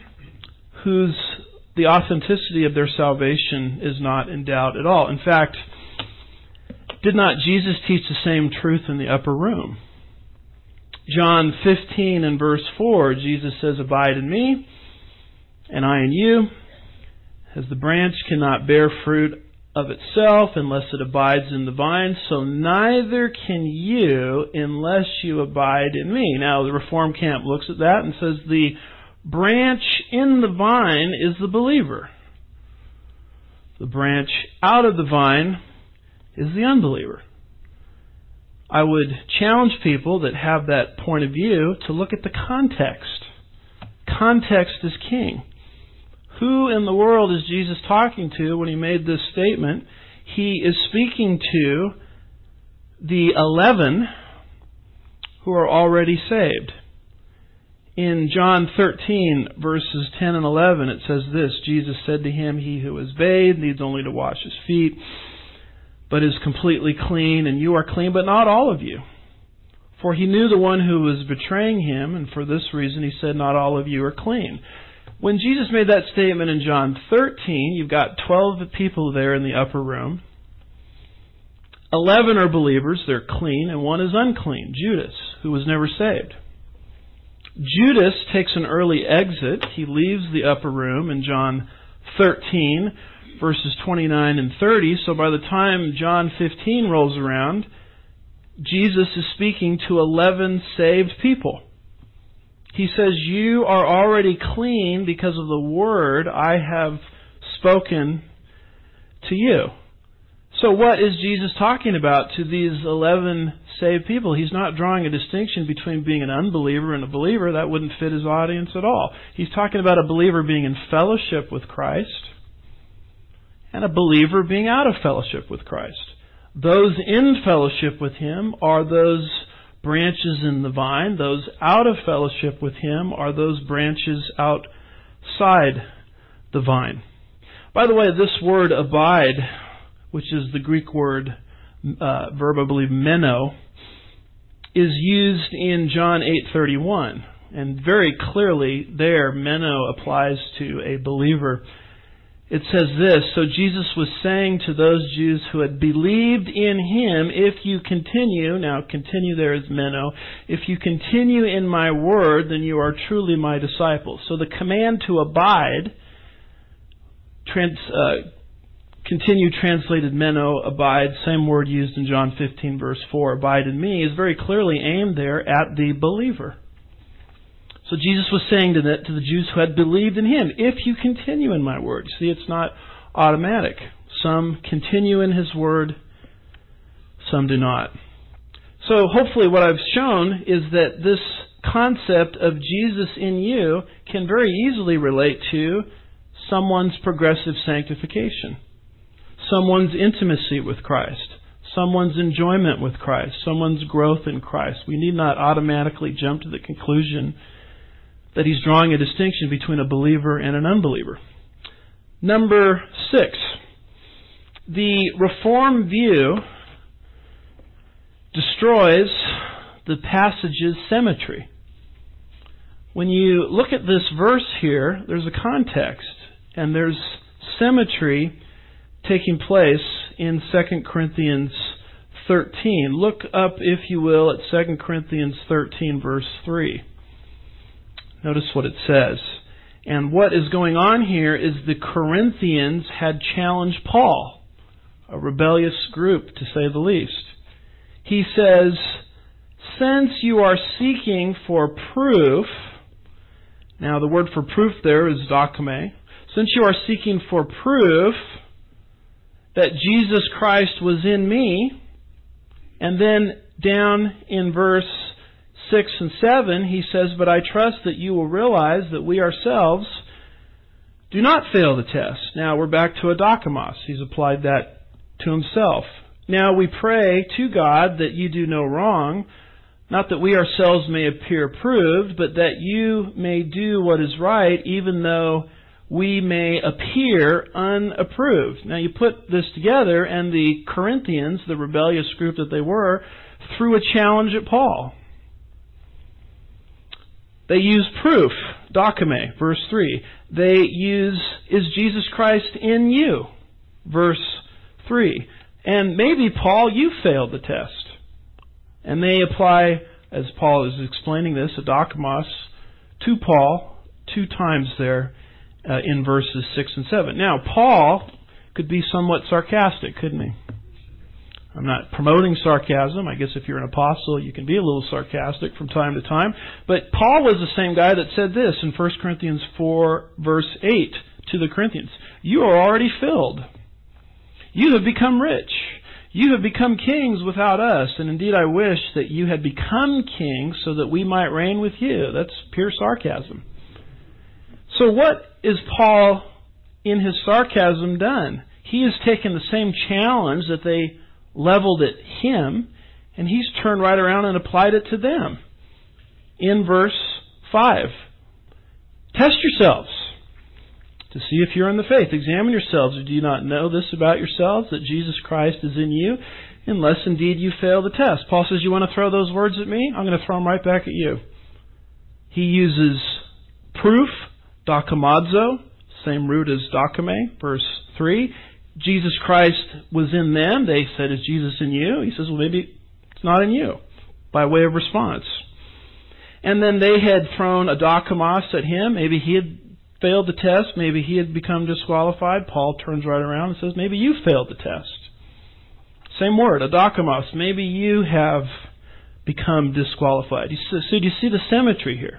the authenticity of their salvation is not in doubt at all. In fact, did not Jesus teach the same truth in the upper room? John 15 and verse 4, Jesus says, Abide in me, and I in you. As the branch cannot bear fruit of itself unless it abides in the vine, so neither can you unless you abide in me. Now, the Reform camp looks at that and says the branch in the vine is the believer. The branch out of the vine is the unbeliever. I would challenge people that have that point of view to look at the context. Context is king. Who in the world is Jesus talking to when He made this statement? He is speaking to the 11 who are already saved. In John 13, verses 10 and 11, it says this, Jesus said to him, He who is bathed needs only to wash his feet, but is completely clean, and you are clean, but not all of you. For He knew the one who was betraying Him, and for this reason He said, not all of you are clean. When Jesus made that statement in John 13, you've got 12 people there in the upper room. 11 are believers, they're clean, and one is unclean, Judas, who was never saved. Judas takes an early exit. He leaves the upper room in John 13, verses 29 and 30. So by the time John 15 rolls around, Jesus is speaking to 11 saved people. He says, you are already clean because of the word I have spoken to you. So what is Jesus talking about to these 11 saved people? He's not drawing a distinction between being an unbeliever and a believer. That wouldn't fit His audience at all. He's talking about a believer being in fellowship with Christ and a believer being out of fellowship with Christ. Those in fellowship with Him are those branches in the vine. Those out of fellowship with Him are those branches outside the vine. By the way, this word abide, which is the Greek word, verb I believe, meno, is used in John 8:31. And very clearly there, meno applies to a believer. It says this, so Jesus was saying to those Jews who had believed in Him, if you continue, now continue there is meno, if you continue in my word, then you are truly my disciples. So the command to abide, continue translated meno, abide, same word used in John 15 verse 4, abide in me, is very clearly aimed there at the believer. So Jesus was saying to the Jews who had believed in Him, if you continue in my word. See, it's not automatic. Some continue in His word, some do not. So hopefully what I've shown is that this concept of Jesus in you can very easily relate to someone's progressive sanctification, someone's intimacy with Christ, someone's enjoyment with Christ, someone's growth in Christ. We need not automatically jump to the conclusion that he's drawing a distinction between a believer and an unbeliever. Number 6, the Reformed view destroys the passage's symmetry. When you look at this verse here, there's a context, and there's symmetry taking place in 2 Corinthians 13. Look up, if you will, at 2 Corinthians 13, verse 3. Notice what it says. And what is going on here is the Corinthians had challenged Paul, a rebellious group, to say the least. He says, since you are seeking for proof, now the word for proof there is dokime. Since you are seeking for proof that Jesus Christ was in me, and then down in verse 6 and 7, he says, but I trust that you will realize that we ourselves do not fail the test. Now we're back to adokimos. He's applied that to himself. Now we pray to God that you do no wrong, not that we ourselves may appear approved, but that you may do what is right, even though we may appear unapproved. Now you put this together, and the Corinthians, the rebellious group that they were, threw a challenge at Paul. They use proof, dokime, verse 3. They use, is Jesus Christ in you? Verse 3. And maybe, Paul, you failed the test. And they apply, as Paul is explaining this, adokimos, to Paul 2 times there in verses 6 and 7. Now, Paul could be somewhat sarcastic, couldn't he? I'm not promoting sarcasm. I guess if you're an apostle, you can be a little sarcastic from time to time. But Paul was the same guy that said this in 1 Corinthians 4, verse 8 to the Corinthians. You are already filled. You have become rich. You have become kings without us. And indeed, I wish that you had become kings so that we might reign with you. That's pure sarcasm. So what is Paul, in his sarcasm, done? He has taken the same challenge that they leveled at him, and he's turned right around and applied it to them. In verse 5, test yourselves to see if you're in the faith. Examine yourselves. Do you not know this about yourselves, that Jesus Christ is in you, unless indeed you fail the test? Paul says, you want to throw those words at me? I'm going to throw them right back at you. He uses proof, dokimazo, same root as dokime, verse 3. Jesus Christ was in them. They said, is Jesus in you? He says, well, maybe it's not in you, by way of response. And then they had thrown a dokimos at him. Maybe he had failed the test. Maybe he had become disqualified. Paul turns right around and says, maybe you failed the test. Same word, adokimos. Maybe you have become disqualified. So do you see the symmetry here?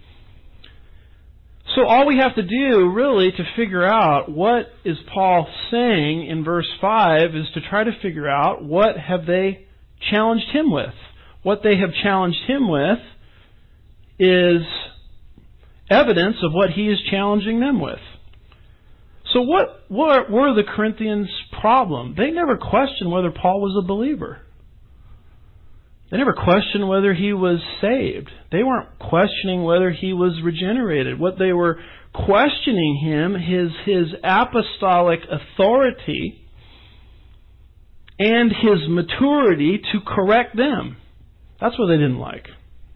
So all we have to do, really, to figure out what is Paul saying in verse 5 is to try to figure out what have they challenged him with. What they have challenged him with is evidence of what he is challenging them with. So what were the Corinthians' problem? They never questioned whether Paul was a believer. They never questioned whether he was saved. They weren't questioning whether he was regenerated. What they were questioning him is his apostolic authority and his maturity to correct them. That's what they didn't like.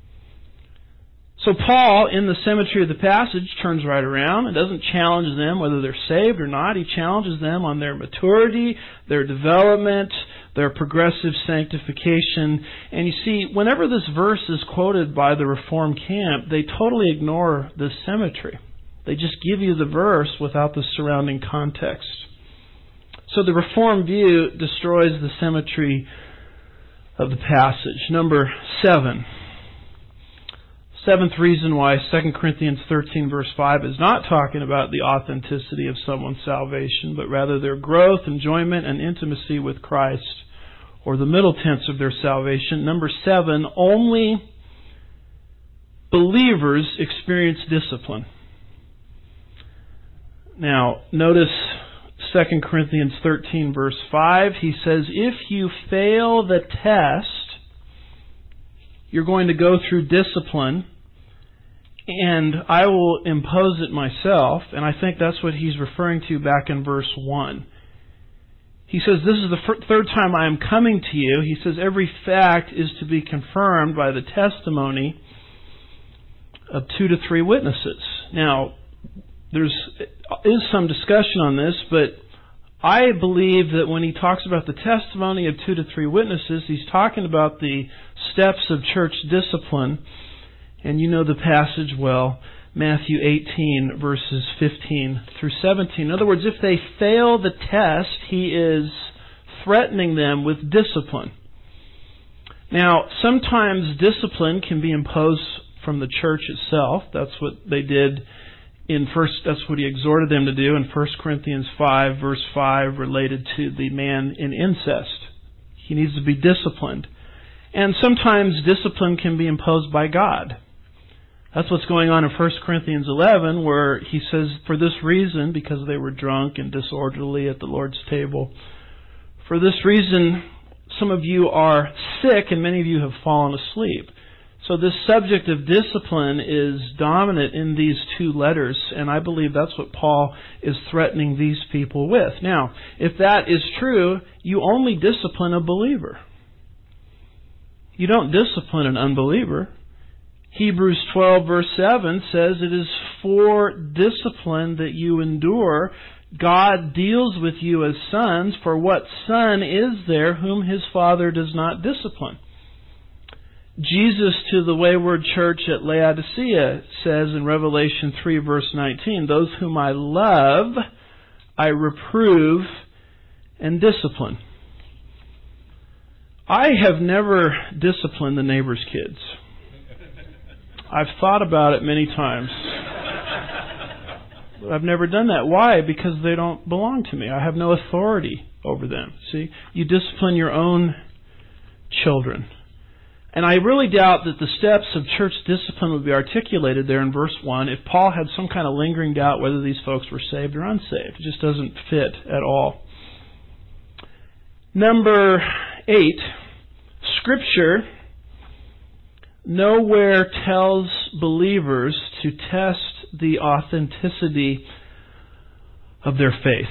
So Paul, in the symmetry of the passage, turns right around and doesn't challenge them whether they're saved or not. He challenges them on their maturity, their development, their progressive sanctification. And you see, whenever this verse is quoted by the Reformed camp, they totally ignore this symmetry. They just give you the verse without the surrounding context. So the Reformed view destroys the symmetry of the passage. Number 7. Seventh reason why 2 Corinthians 13 verse 5 is not talking about the authenticity of someone's salvation, but rather their growth, enjoyment, and intimacy with Christ or the middle tense of their salvation. Number 7, only believers experience discipline. Now, notice 2 Corinthians 13 verse 5. He says, if you fail the test, you're going to go through discipline, and I will impose it myself. And I think that's what he's referring to back in verse 1. He says, this is the third time I am coming to you. He says, every fact is to be confirmed by the testimony of 2 to 3 witnesses. Now, there is some discussion on this, but I believe that when he talks about the testimony of 2 to 3 witnesses, he's talking about the steps of church discipline. And you know the passage well, Matthew 18, verses 15 through 17. In other words, if they fail the test, he is threatening them with discipline. Now, sometimes discipline can be imposed from the church itself. That's what they did that's what he exhorted them to do in 1 Corinthians 5, verse 5, related to the man in incest. He needs to be disciplined. And sometimes discipline can be imposed by God. That's what's going on in 1 Corinthians 11, where he says, for this reason, because they were drunk and disorderly at the Lord's table, for this reason, some of you are sick and many of you have fallen asleep. So this subject of discipline is dominant in these 2 letters, and I believe that's what Paul is threatening these people with. Now, if that is true, you only discipline a believer. You don't discipline an unbeliever. Hebrews 12 verse 7 says it is for discipline that you endure. God deals with you as sons, for what son is there whom his father does not discipline? Jesus to the wayward church at Laodicea says in Revelation 3 verse 19, those whom I love, I reprove and discipline. I have never disciplined the neighbor's kids. I've thought about it many times. But I've never done that. Why? Because they don't belong to me. I have no authority over them. See, you discipline your own children. And I really doubt that the steps of church discipline would be articulated there in verse 1 if Paul had some kind of lingering doubt whether these folks were saved or unsaved. It just doesn't fit at all. Number 8, Scripture nowhere tells believers to test the authenticity of their faith.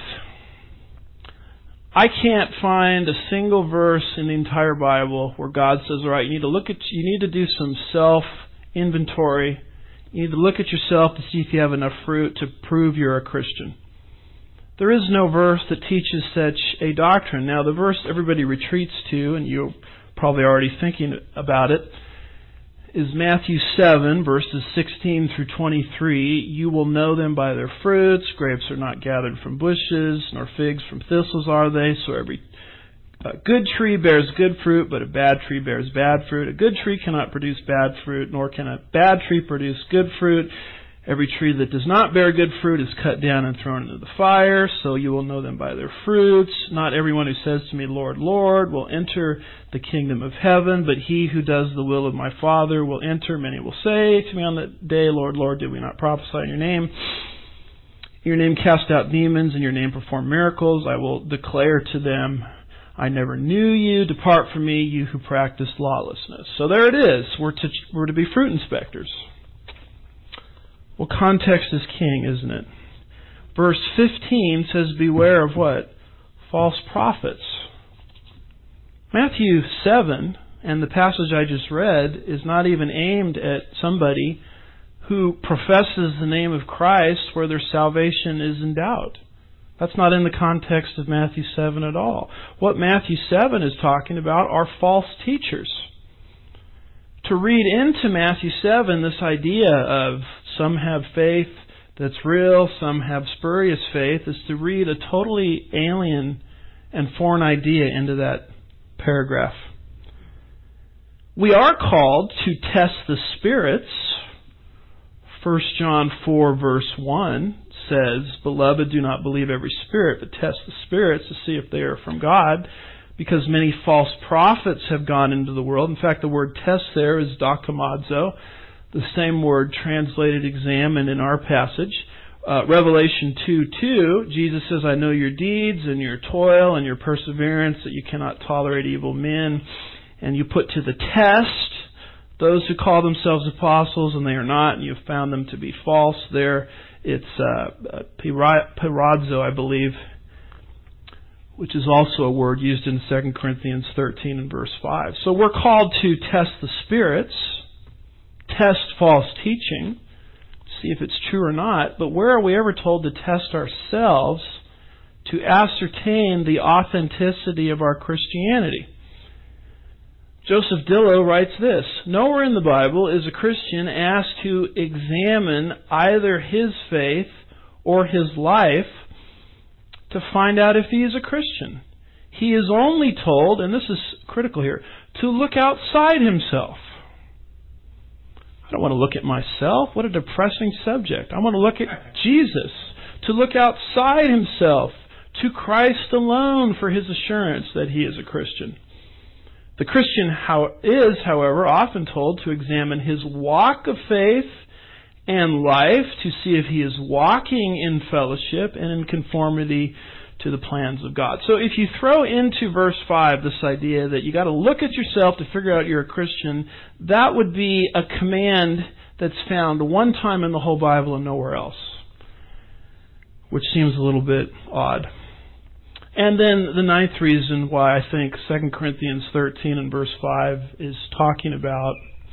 I can't find a single verse in the entire Bible where God says, all right, you need to do some self-inventory. You need to look at yourself to see if you have enough fruit to prove you're a Christian. There is no verse that teaches such a doctrine. Now, the verse everybody retreats to, and you're probably already thinking about it, is Matthew 7, verses 16 through 23. You will know them by their fruits. Grapes are not gathered from bushes, nor figs from thistles are they. So every good tree bears good fruit, but a bad tree bears bad fruit. A good tree cannot produce bad fruit, nor can a bad tree produce good fruit. Every tree that does not bear good fruit is cut down and thrown into the fire, so you will know them by their fruits. Not everyone who says to me, Lord, Lord, will enter the kingdom of heaven, but he who does the will of my Father will enter. Many will say to me on that day, Lord, Lord, did we not prophesy in your name? In your name cast out demons, in your name perform miracles. I will declare to them, I never knew you. Depart from me, you who practice lawlessness. So there it is. We're to be fruit inspectors. Well, context is king, isn't it? Verse 15 says, beware of what? False prophets. Matthew 7, and the passage I just read, is not even aimed at somebody who professes the name of Christ where their salvation is in doubt. That's not in the context of Matthew 7 at all. What Matthew 7 is talking about are false teachers. To read into Matthew 7 this idea of some have faith that's real, some have spurious faith, is to read a totally alien and foreign idea into that paragraph. We are called to test the spirits. 1 John 4 verse 1 says, Beloved, do not believe every spirit, but test the spirits to see if they are from God, because many false prophets have gone into the world. In fact, the word test there is dokimazo, the same word translated examine in our passage. Revelation 2:2, Jesus says, I know your deeds and your toil and your perseverance, that you cannot tolerate evil men, and you put to the test those who call themselves apostles, and they are not, and you have found them to be false. There, it's pirazo, I believe, which is also a word used in 2 Corinthians 13 and verse 5. So we're called to test the spirits, test false teaching, see if it's true or not, but where are we ever told to test ourselves to ascertain the authenticity of our Christianity? Joseph Dillow writes this, nowhere in the Bible is a Christian asked to examine either his faith or his life to find out if he is a Christian. He is only told, and this is critical here, to look outside himself. I don't want to look at myself. What a depressing subject. I want to look at Jesus, to look outside himself, to Christ alone for his assurance that he is a Christian. The Christian is, however, often told to examine his walk of faith and life to see if he is walking in fellowship and in conformity to the plans of God. So if you throw into verse 5 this idea that you got to look at yourself to figure out you're a Christian, that would be a command that's found one time in the whole Bible and nowhere else, which seems a little bit odd. And then the ninth reason why I think 2 Corinthians 13 and verse 5 is talking about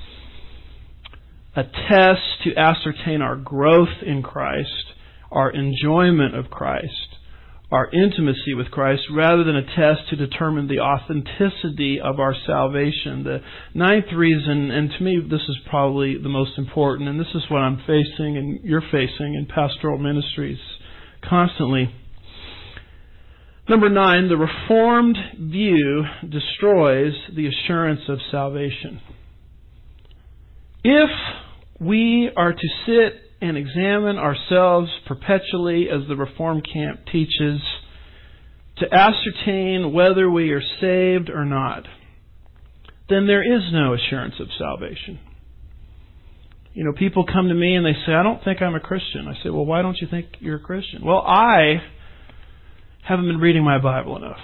a test to ascertain our growth in Christ, our enjoyment of Christ, our intimacy with Christ, rather than a test to determine the authenticity of our salvation. The ninth reason, and to me this is probably the most important, and this is what I'm facing and you're facing in pastoral ministries constantly. Number 9, the Reformed view destroys the assurance of salvation. If we are to sit and examine ourselves perpetually, as the Reformed camp teaches, to ascertain whether we are saved or not, then there is no assurance of salvation. You know, people come to me and they say, I don't think I'm a Christian. I say, well, why don't you think you're a Christian? Well, I haven't been reading my Bible enough.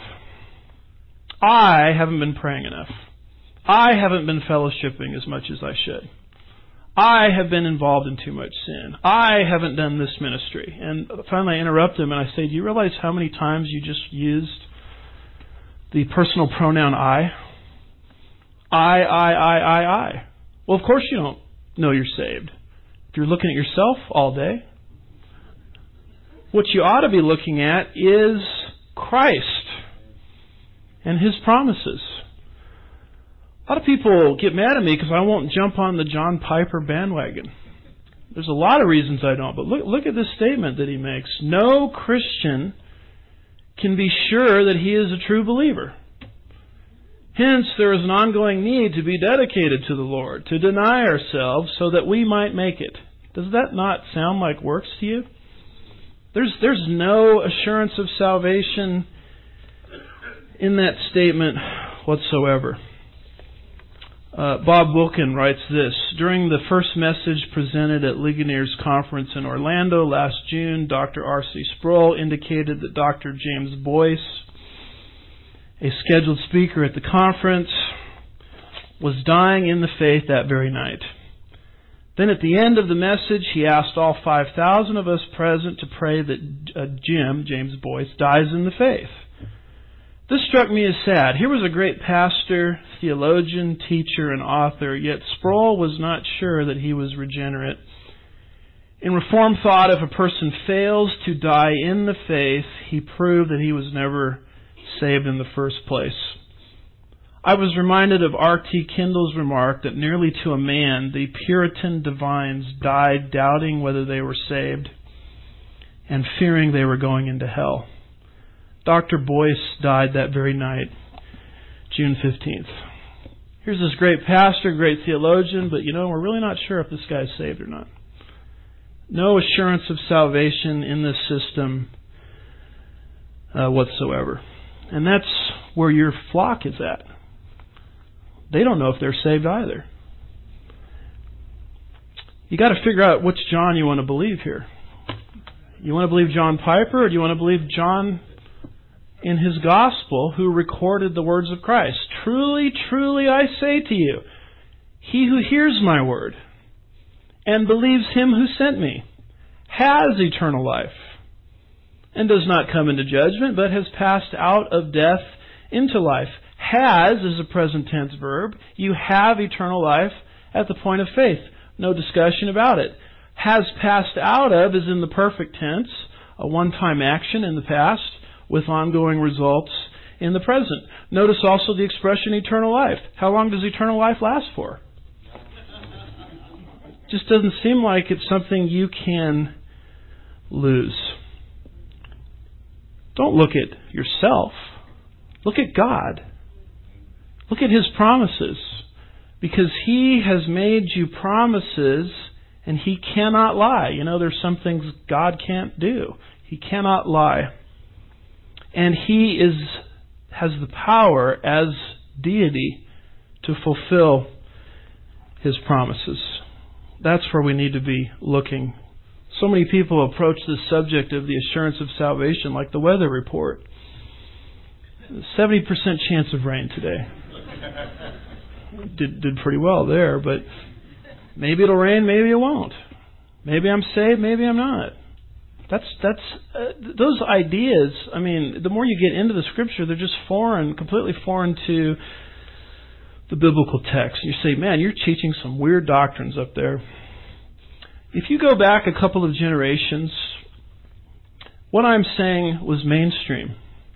I haven't been praying enough. I haven't been fellowshipping as much as I should. I have been involved in too much sin. I haven't done this ministry. And finally I interrupt him and I say, do you realize how many times you just used the personal pronoun I? I. Well, of course you don't know you're saved. If you're looking at yourself all day, what you ought to be looking at is Christ and His promises. A lot of people get mad at me because I won't jump on the John Piper bandwagon. There's a lot of reasons I don't, but look at this statement that he makes. No Christian can be sure that he is a true believer. Hence, there is an ongoing need to be dedicated to the Lord, to deny ourselves so that we might make it. Does that not sound like works to you? There's no assurance of salvation in that statement whatsoever. Bob Wilkin writes this. During the first message presented at Ligonier's conference in Orlando last June, Dr. R.C. Sproul indicated that Dr. James Boyce, a scheduled speaker at the conference, was dying in the faith that very night. Then at the end of the message, he asked all 5,000 of us present to pray that James Boyce, dies in the faith. This struck me as sad. Here was a great pastor, theologian, teacher, and author, yet Sproul was not sure that he was regenerate. In Reformed thought, if a person fails to die in the faith, he proved that he was never saved in the first place. I was reminded of R.T. Kendall's remark that nearly to a man, the Puritan divines died doubting whether they were saved and fearing they were going into hell. Dr. Boyce died that very night, June 15th. Here's this great pastor, great theologian, but we're really not sure if this guy's saved or not. No assurance of salvation in this system whatsoever. And that's where your flock is at. They don't know if they're saved either. You got to figure out which John you want to believe here. You want to believe John Piper, or do you want to believe John in his gospel who recorded the words of Christ? Truly, truly, I say to you, he who hears my word and believes him who sent me has eternal life and does not come into judgment, but has passed out of death into life. Has is a present tense verb. You have eternal life at the point of faith. No discussion about it. Has passed out of is in the perfect tense, a one-time action in the past with ongoing results in the present. Notice also the expression eternal life. How long does eternal life last for? Just doesn't seem like it's something you can lose. Don't look at yourself. Look at God. Look at His promises. Because He has made you promises and He cannot lie. You know, there's some things God can't do. He cannot lie. And He has the power as deity to fulfill His promises. That's where we need to be looking. So many people approach this subject of the assurance of salvation like the weather report. 70% chance of rain today. Did pretty well there, but maybe it'll rain, maybe it won't. Maybe I'm saved, maybe I'm not. Those ideas, I mean, the more you get into the Scripture, they're just foreign, completely foreign to the biblical text. You say, man, you're teaching some weird doctrines up there. If you go back a couple of generations, what I'm saying was mainstream.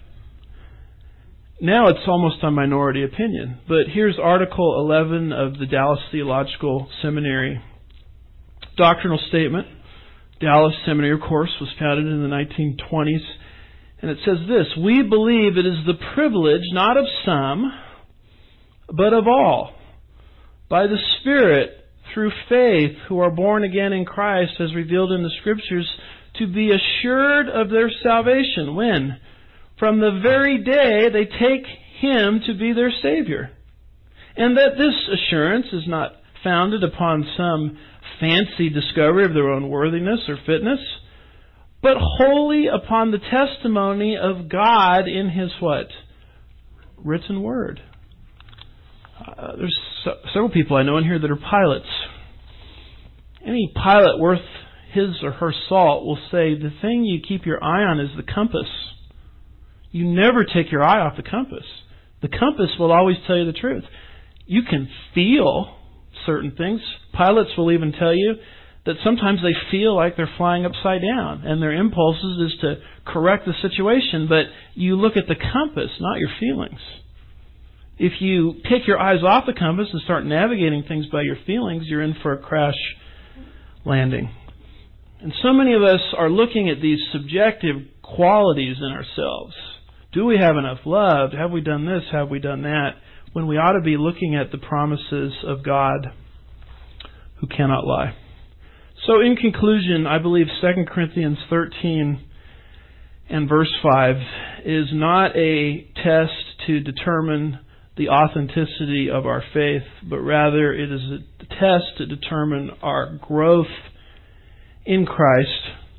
Now it's almost a minority opinion. But here's Article 11 of the Dallas Theological Seminary doctrinal statement. Dallas Seminary, of course, was founded in the 1920s. And it says this: we believe it is the privilege not of some, but of all, by the Spirit, through faith, who are born again in Christ, as revealed in the Scriptures, to be assured of their salvation. When? From the very day they take Him to be their Savior. And that this assurance is not founded upon some fancy discovery of their own worthiness or fitness, but wholly upon the testimony of God in His what? Written Word. There's several people I know in here that are pilots. Any pilot worth his or her salt will say the thing you keep your eye on is the compass. You never take your eye off the compass. The compass will always tell you the truth. You can feel certain things. Pilots will even tell you that sometimes they feel like they're flying upside down, and their impulses is to correct the situation, but you look at the compass, not your feelings. If you take your eyes off the compass and start navigating things by your feelings, you're in for a crash landing. And so many of us are looking at these subjective qualities in ourselves. Do we have enough love? Have we done this? Have we done that? When we ought to be looking at the promises of God who cannot lie. So in conclusion, I believe 2 Corinthians 13 and verse 5 is not a test to determine the authenticity of our faith, but rather it is a test to determine our growth in Christ.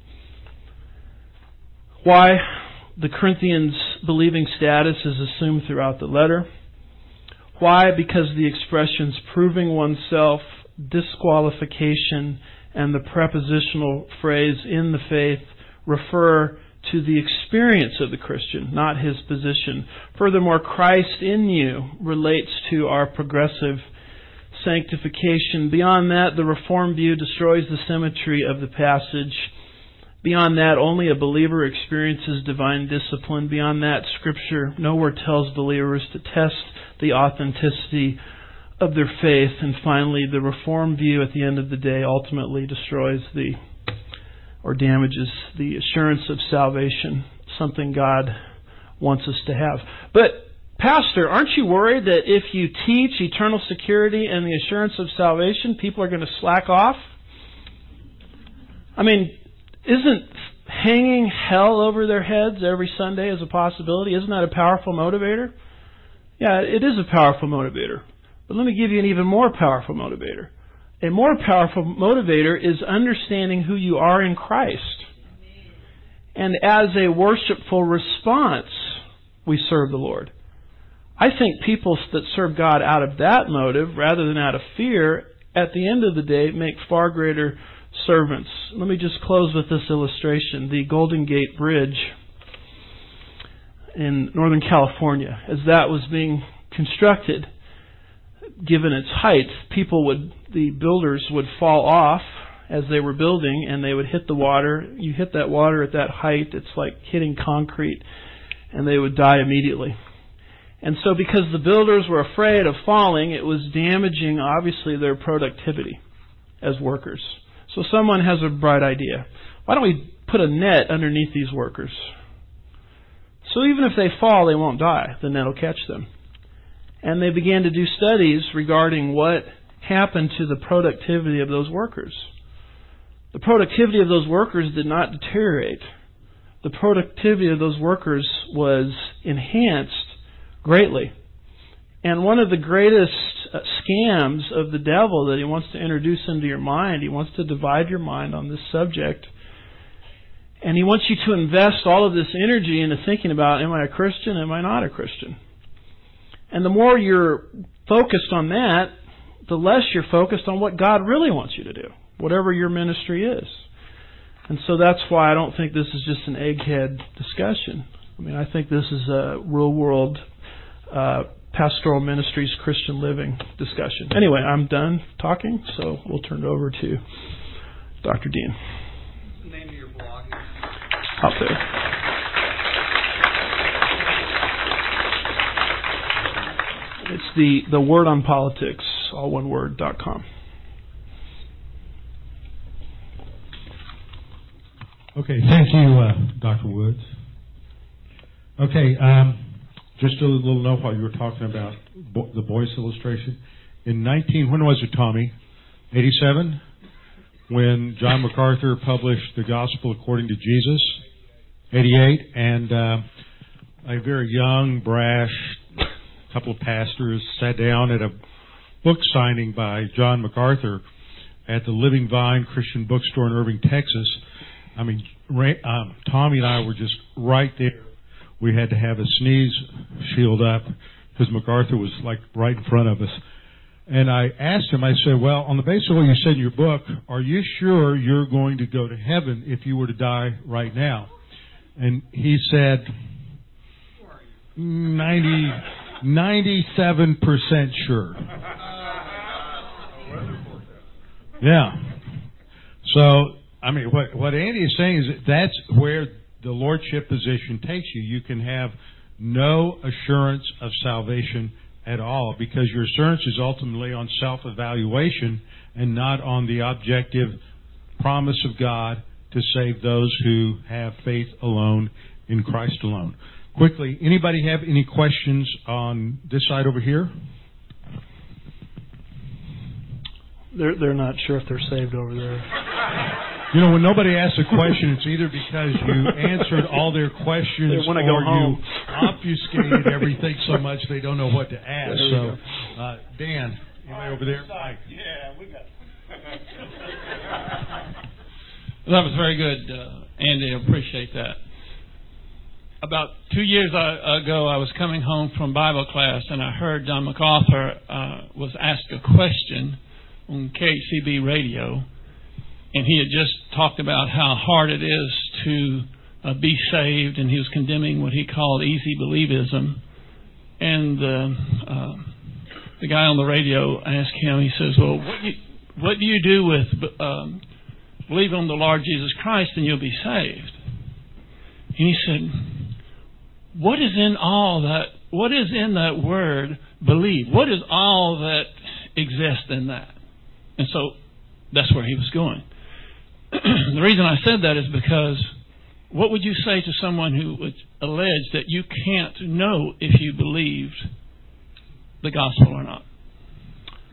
Why? The Corinthians' believing status is assumed throughout the letter. Why? Because the expressions proving oneself, disqualification, and the prepositional phrase in the faith refer to the experience of the Christian, not his position. Furthermore, Christ in you relates to our progressive sanctification. Beyond that, the Reformed view destroys the symmetry of the passage. Beyond that, only a believer experiences divine discipline. Beyond that, Scripture nowhere tells believers to test the authenticity of their faith. And finally, the Reformed view at the end of the day ultimately destroys or damages the assurance of salvation, something God wants us to have. But, Pastor, aren't you worried that if you teach eternal security and the assurance of salvation, people are going to slack off? I mean, isn't hanging hell over their heads every Sunday as a possibility? Isn't that a powerful motivator? Yeah, it is a powerful motivator. But let me give you an even more powerful motivator. A more powerful motivator is understanding who you are in Christ. And as a worshipful response, we serve the Lord. I think people that serve God out of that motive, rather than out of fear, at the end of the day, make far greater servants. Let me just close with this illustration. The Golden Gate Bridge in Northern California, as that was being constructed, given its height, the builders would fall off as they were building, and they would hit the water. You hit that water at that height, it's like hitting concrete, and they would die immediately. And so because the builders were afraid of falling, it was damaging, obviously, their productivity as workers. So someone has a bright idea. Why don't we put a net underneath these workers? So even if they fall, they won't die. The net will catch them. And they began to do studies regarding what happened to the productivity of those workers. The productivity of those workers did not deteriorate. The productivity of those workers was enhanced greatly. And one of the greatest scams of the devil that he wants to introduce into your mind, he wants to divide your mind on this subject. And he wants you to invest all of this energy into thinking about, am I a Christian? Am I not a Christian? And the more you're focused on that, the less you're focused on what God really wants you to do, whatever your ministry is. And so that's why I don't think this is just an egghead discussion. I mean, I think this is a real world pastoral ministries, Christian living discussion. Anyway, I'm done talking, so we'll turn it over to Dr. Dean. What's the name of your blog? Out there. It's the Word on Politics, all one word, .com. Okay, thank you, Dr. Woods. Okay, just a little note while you were talking about the Boyce illustration. When was it, Tommy? 87? When John MacArthur published The Gospel According to Jesus? 88? And a very young, brash couple of pastors sat down at a book signing by John MacArthur at the Living Vine Christian Bookstore in Irving, Texas. I mean, Tommy and I were just right there. We had to have a sneeze shield up because MacArthur was like right in front of us. And I asked him, I said, well, on the basis of what you said in your book, are you sure you're going to go to heaven if you were to die right now? And he said, 97% sure. Yeah. So, I mean, what Andy is saying is that's where the lordship position takes you. You can have no assurance of salvation at all because your assurance is ultimately on self-evaluation and not on the objective promise of God to save those who have faith alone in Christ alone. Quickly, anybody have any questions on this side over here? They're not sure if they're saved over there. You know, when nobody asks a question, it's either because you answered all their questions or you obfuscated everything so much they don't know what to ask. So, Dan, anybody over there? Mike. Yeah, we got That was very good, Andy. I appreciate that. About 2 years ago, I was coming home from Bible class, and I heard John MacArthur was asked a question on KHCB radio, and he had just talked about how hard it is to be saved, and he was condemning what he called easy believism. And the guy on the radio asked him, he says, well, what do you do with believe on the Lord Jesus Christ and you'll be saved? And he said, what is in that word believe? What is all that exists in that? And so that's where he was going. The reason I said that is because what would you say to someone who would allege that you can't know if you believed the gospel or not?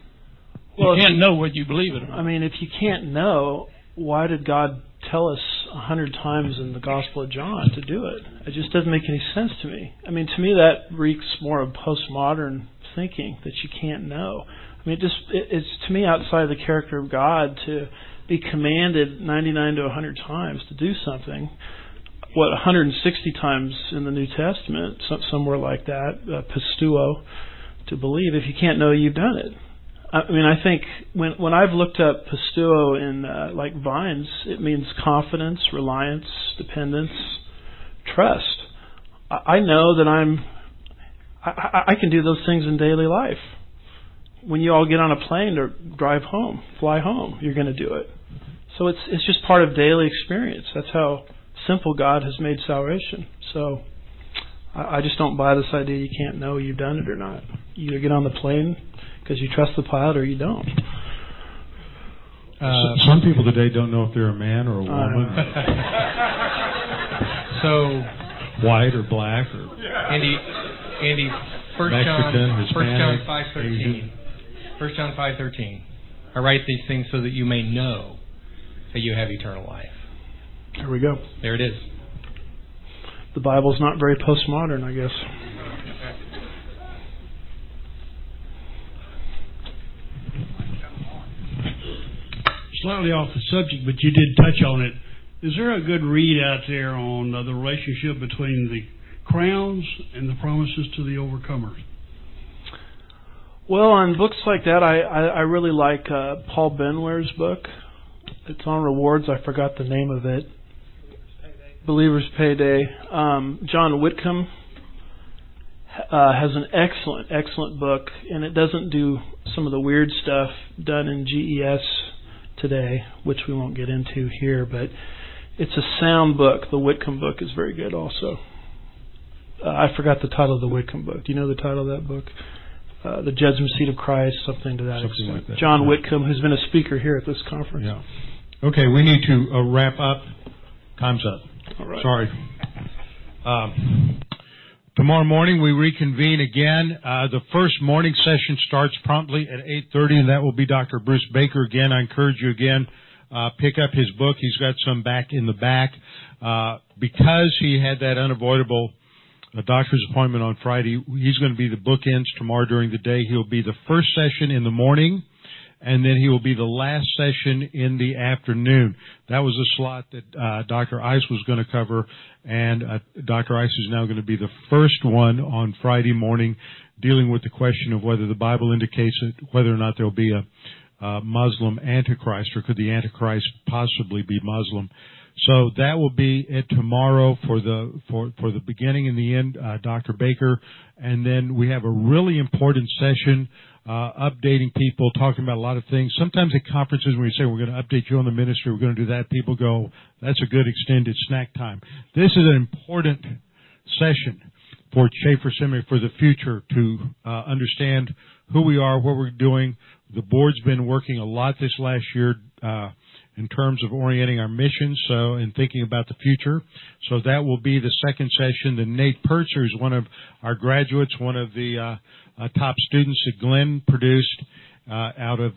Well, you can't know whether you believe it or not. I mean, if you can't know, why did God tell us 100 times in the Gospel of John to do it. It just doesn't make any sense to me. I mean, to me that reeks more of postmodern thinking that you can't know. I mean, it's to me outside the character of God to be commanded 99 to 100 times to do something. 160 times in the New Testament, somewhere like that, pistuo, to believe. If you can't know, you've done it. I mean, I think when I've looked up pistuo in like Vines, it means confidence, reliance, dependence, trust. I know that I can do those things in daily life. When you all get on a plane or drive home, fly home, you're going to do it. So it's just part of daily experience. That's how simple God has made salvation. So I just don't buy this idea you can't know you've done it or not. You either get on the plane because you trust the pilot or you don't. Some people today don't know if they're a man or a woman. So white or black or Andy, 1 Mexican, John Hispanic, 5:13. Asian. 1 John 5:13. I write these things so that you may know that you have eternal life. There we go. There it is. The Bible's not very postmodern, I guess. Slightly off the subject, but you did touch on it. Is there a good read out there on the relationship between the crowns and the promises to the overcomer? Well, on books like that, I really like Paul Benware's book. It's on rewards. I forgot the name of it. Believer's Payday. John Whitcomb has an excellent book, and it doesn't do some of the weird stuff done in GES today, which we won't get into here, but it's a sound book. The Whitcomb book is very good also. I forgot the title of the Whitcomb book. Do you know the title of that book? The Judgment Seat of Christ, something to that extent. Like that. John Whitcomb, who's been a speaker here at this conference. Yeah. Okay, we need to wrap up. Time's up. All right. Sorry. Tomorrow morning we reconvene again. The first morning session starts promptly at 8:30, and that will be Dr. Bruce Baker again. I encourage you again, pick up his book. He's got some back in the back. Because he had that unavoidable doctor's appointment on Friday, he's going to be the bookends tomorrow during the day. He'll be the first session in the morning, and then he will be the last session in the afternoon. That was a slot that Dr. Ice was going to cover, and Dr. Ice is now going to be the first one on Friday morning, dealing with the question of whether the Bible indicates whether or not there will be a Muslim Antichrist, or could the Antichrist possibly be Muslim. So that will be it tomorrow for the beginning and the end, Dr. Baker. And then we have a really important session, updating people, talking about a lot of things. Sometimes at conferences when we say we're going to update you on the ministry, we're going to do that, people go, that's a good extended snack time. This is an important session for Schaefer Seminary for the future to understand who we are, what we're doing. The board's been working a lot this last year, in terms of orienting our missions, and thinking about the future. So that will be the second session. Then Nate Purser is one of our graduates, one of the top students that Glenn produced out of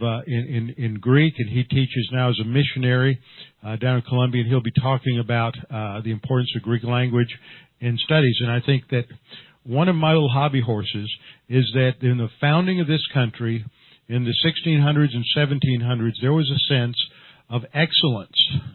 in Greek, and he teaches now as a missionary down in Columbia, and he'll be talking about the importance of Greek language in studies. And I think that one of my little hobby horses is that in the founding of this country, in the 1600s and 1700s, there was a sense of excellence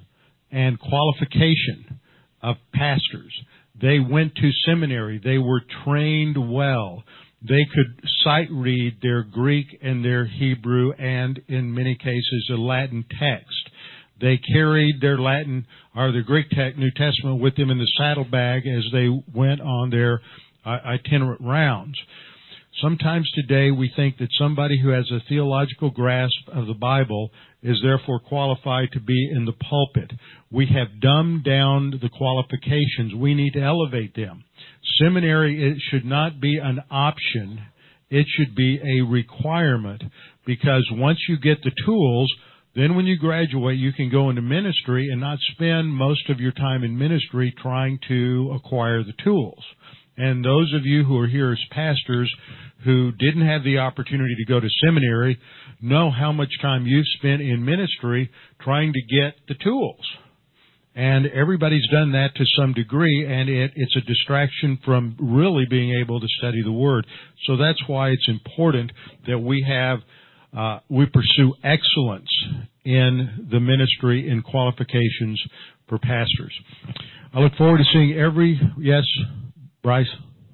and qualification of pastors. They went to seminary. They were trained well. They could sight read their Greek and their Hebrew and, in many cases, a Latin text. They carried their Latin or their Greek New Testament with them in the saddlebag as they went on their itinerant rounds. Sometimes today we think that somebody who has a theological grasp of the Bible is therefore qualified to be in the pulpit. We have dumbed down the qualifications. We need to elevate them. Seminary, it should not be an option. It should be a requirement, because once you get the tools, then when you graduate, you can go into ministry and not spend most of your time in ministry trying to acquire the tools. And those of you who are here as pastors who didn't have the opportunity to go to seminary know how much time you've spent in ministry trying to get the tools. And everybody's done that to some degree, and it's a distraction from really being able to study the Word. So that's why it's important that we pursue excellence in the ministry in qualifications for pastors. I look forward to seeing yes, Bryce?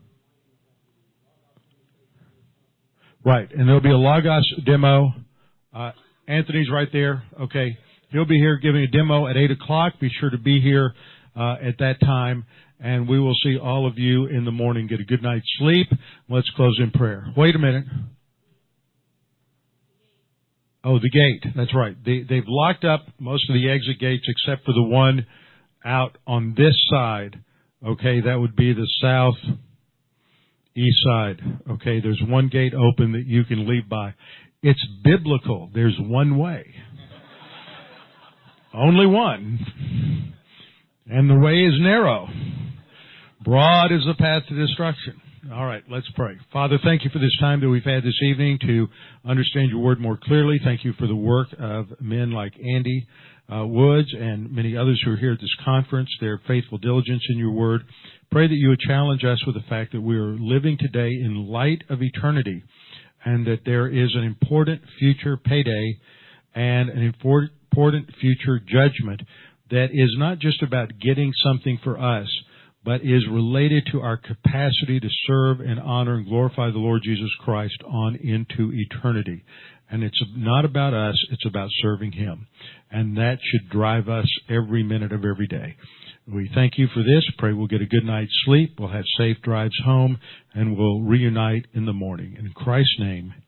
Right, and there'll be a Logos demo. Anthony's right there. Okay. He'll be here giving a demo at 8 o'clock. Be sure to be here at that time, and we will see all of you in the morning. Get a good night's sleep. Let's close in prayer. Wait a minute. Oh, the gate. That's right. They've locked up most of the exit gates except for the one out on this side. Okay, that would be the southeast side. Okay, there's one gate open that you can leave by. It's biblical. There's one way. Only one. And the way is narrow. Broad is the path to destruction. All right, let's pray. Father, thank you for this time that we've had this evening to understand your word more clearly. Thank you for the work of men like Andy Woods and many others who are here at this conference, their faithful diligence in your word. Pray that you would challenge us with the fact that we are living today in light of eternity and that there is an important future payday and an important future judgment that is not just about getting something for us, but is related to our capacity to serve and honor and glorify the Lord Jesus Christ on into eternity. And it's not about us, it's about serving Him. And that should drive us every minute of every day. We thank you for this. Pray we'll get a good night's sleep, we'll have safe drives home, and we'll reunite in the morning. In Christ's name,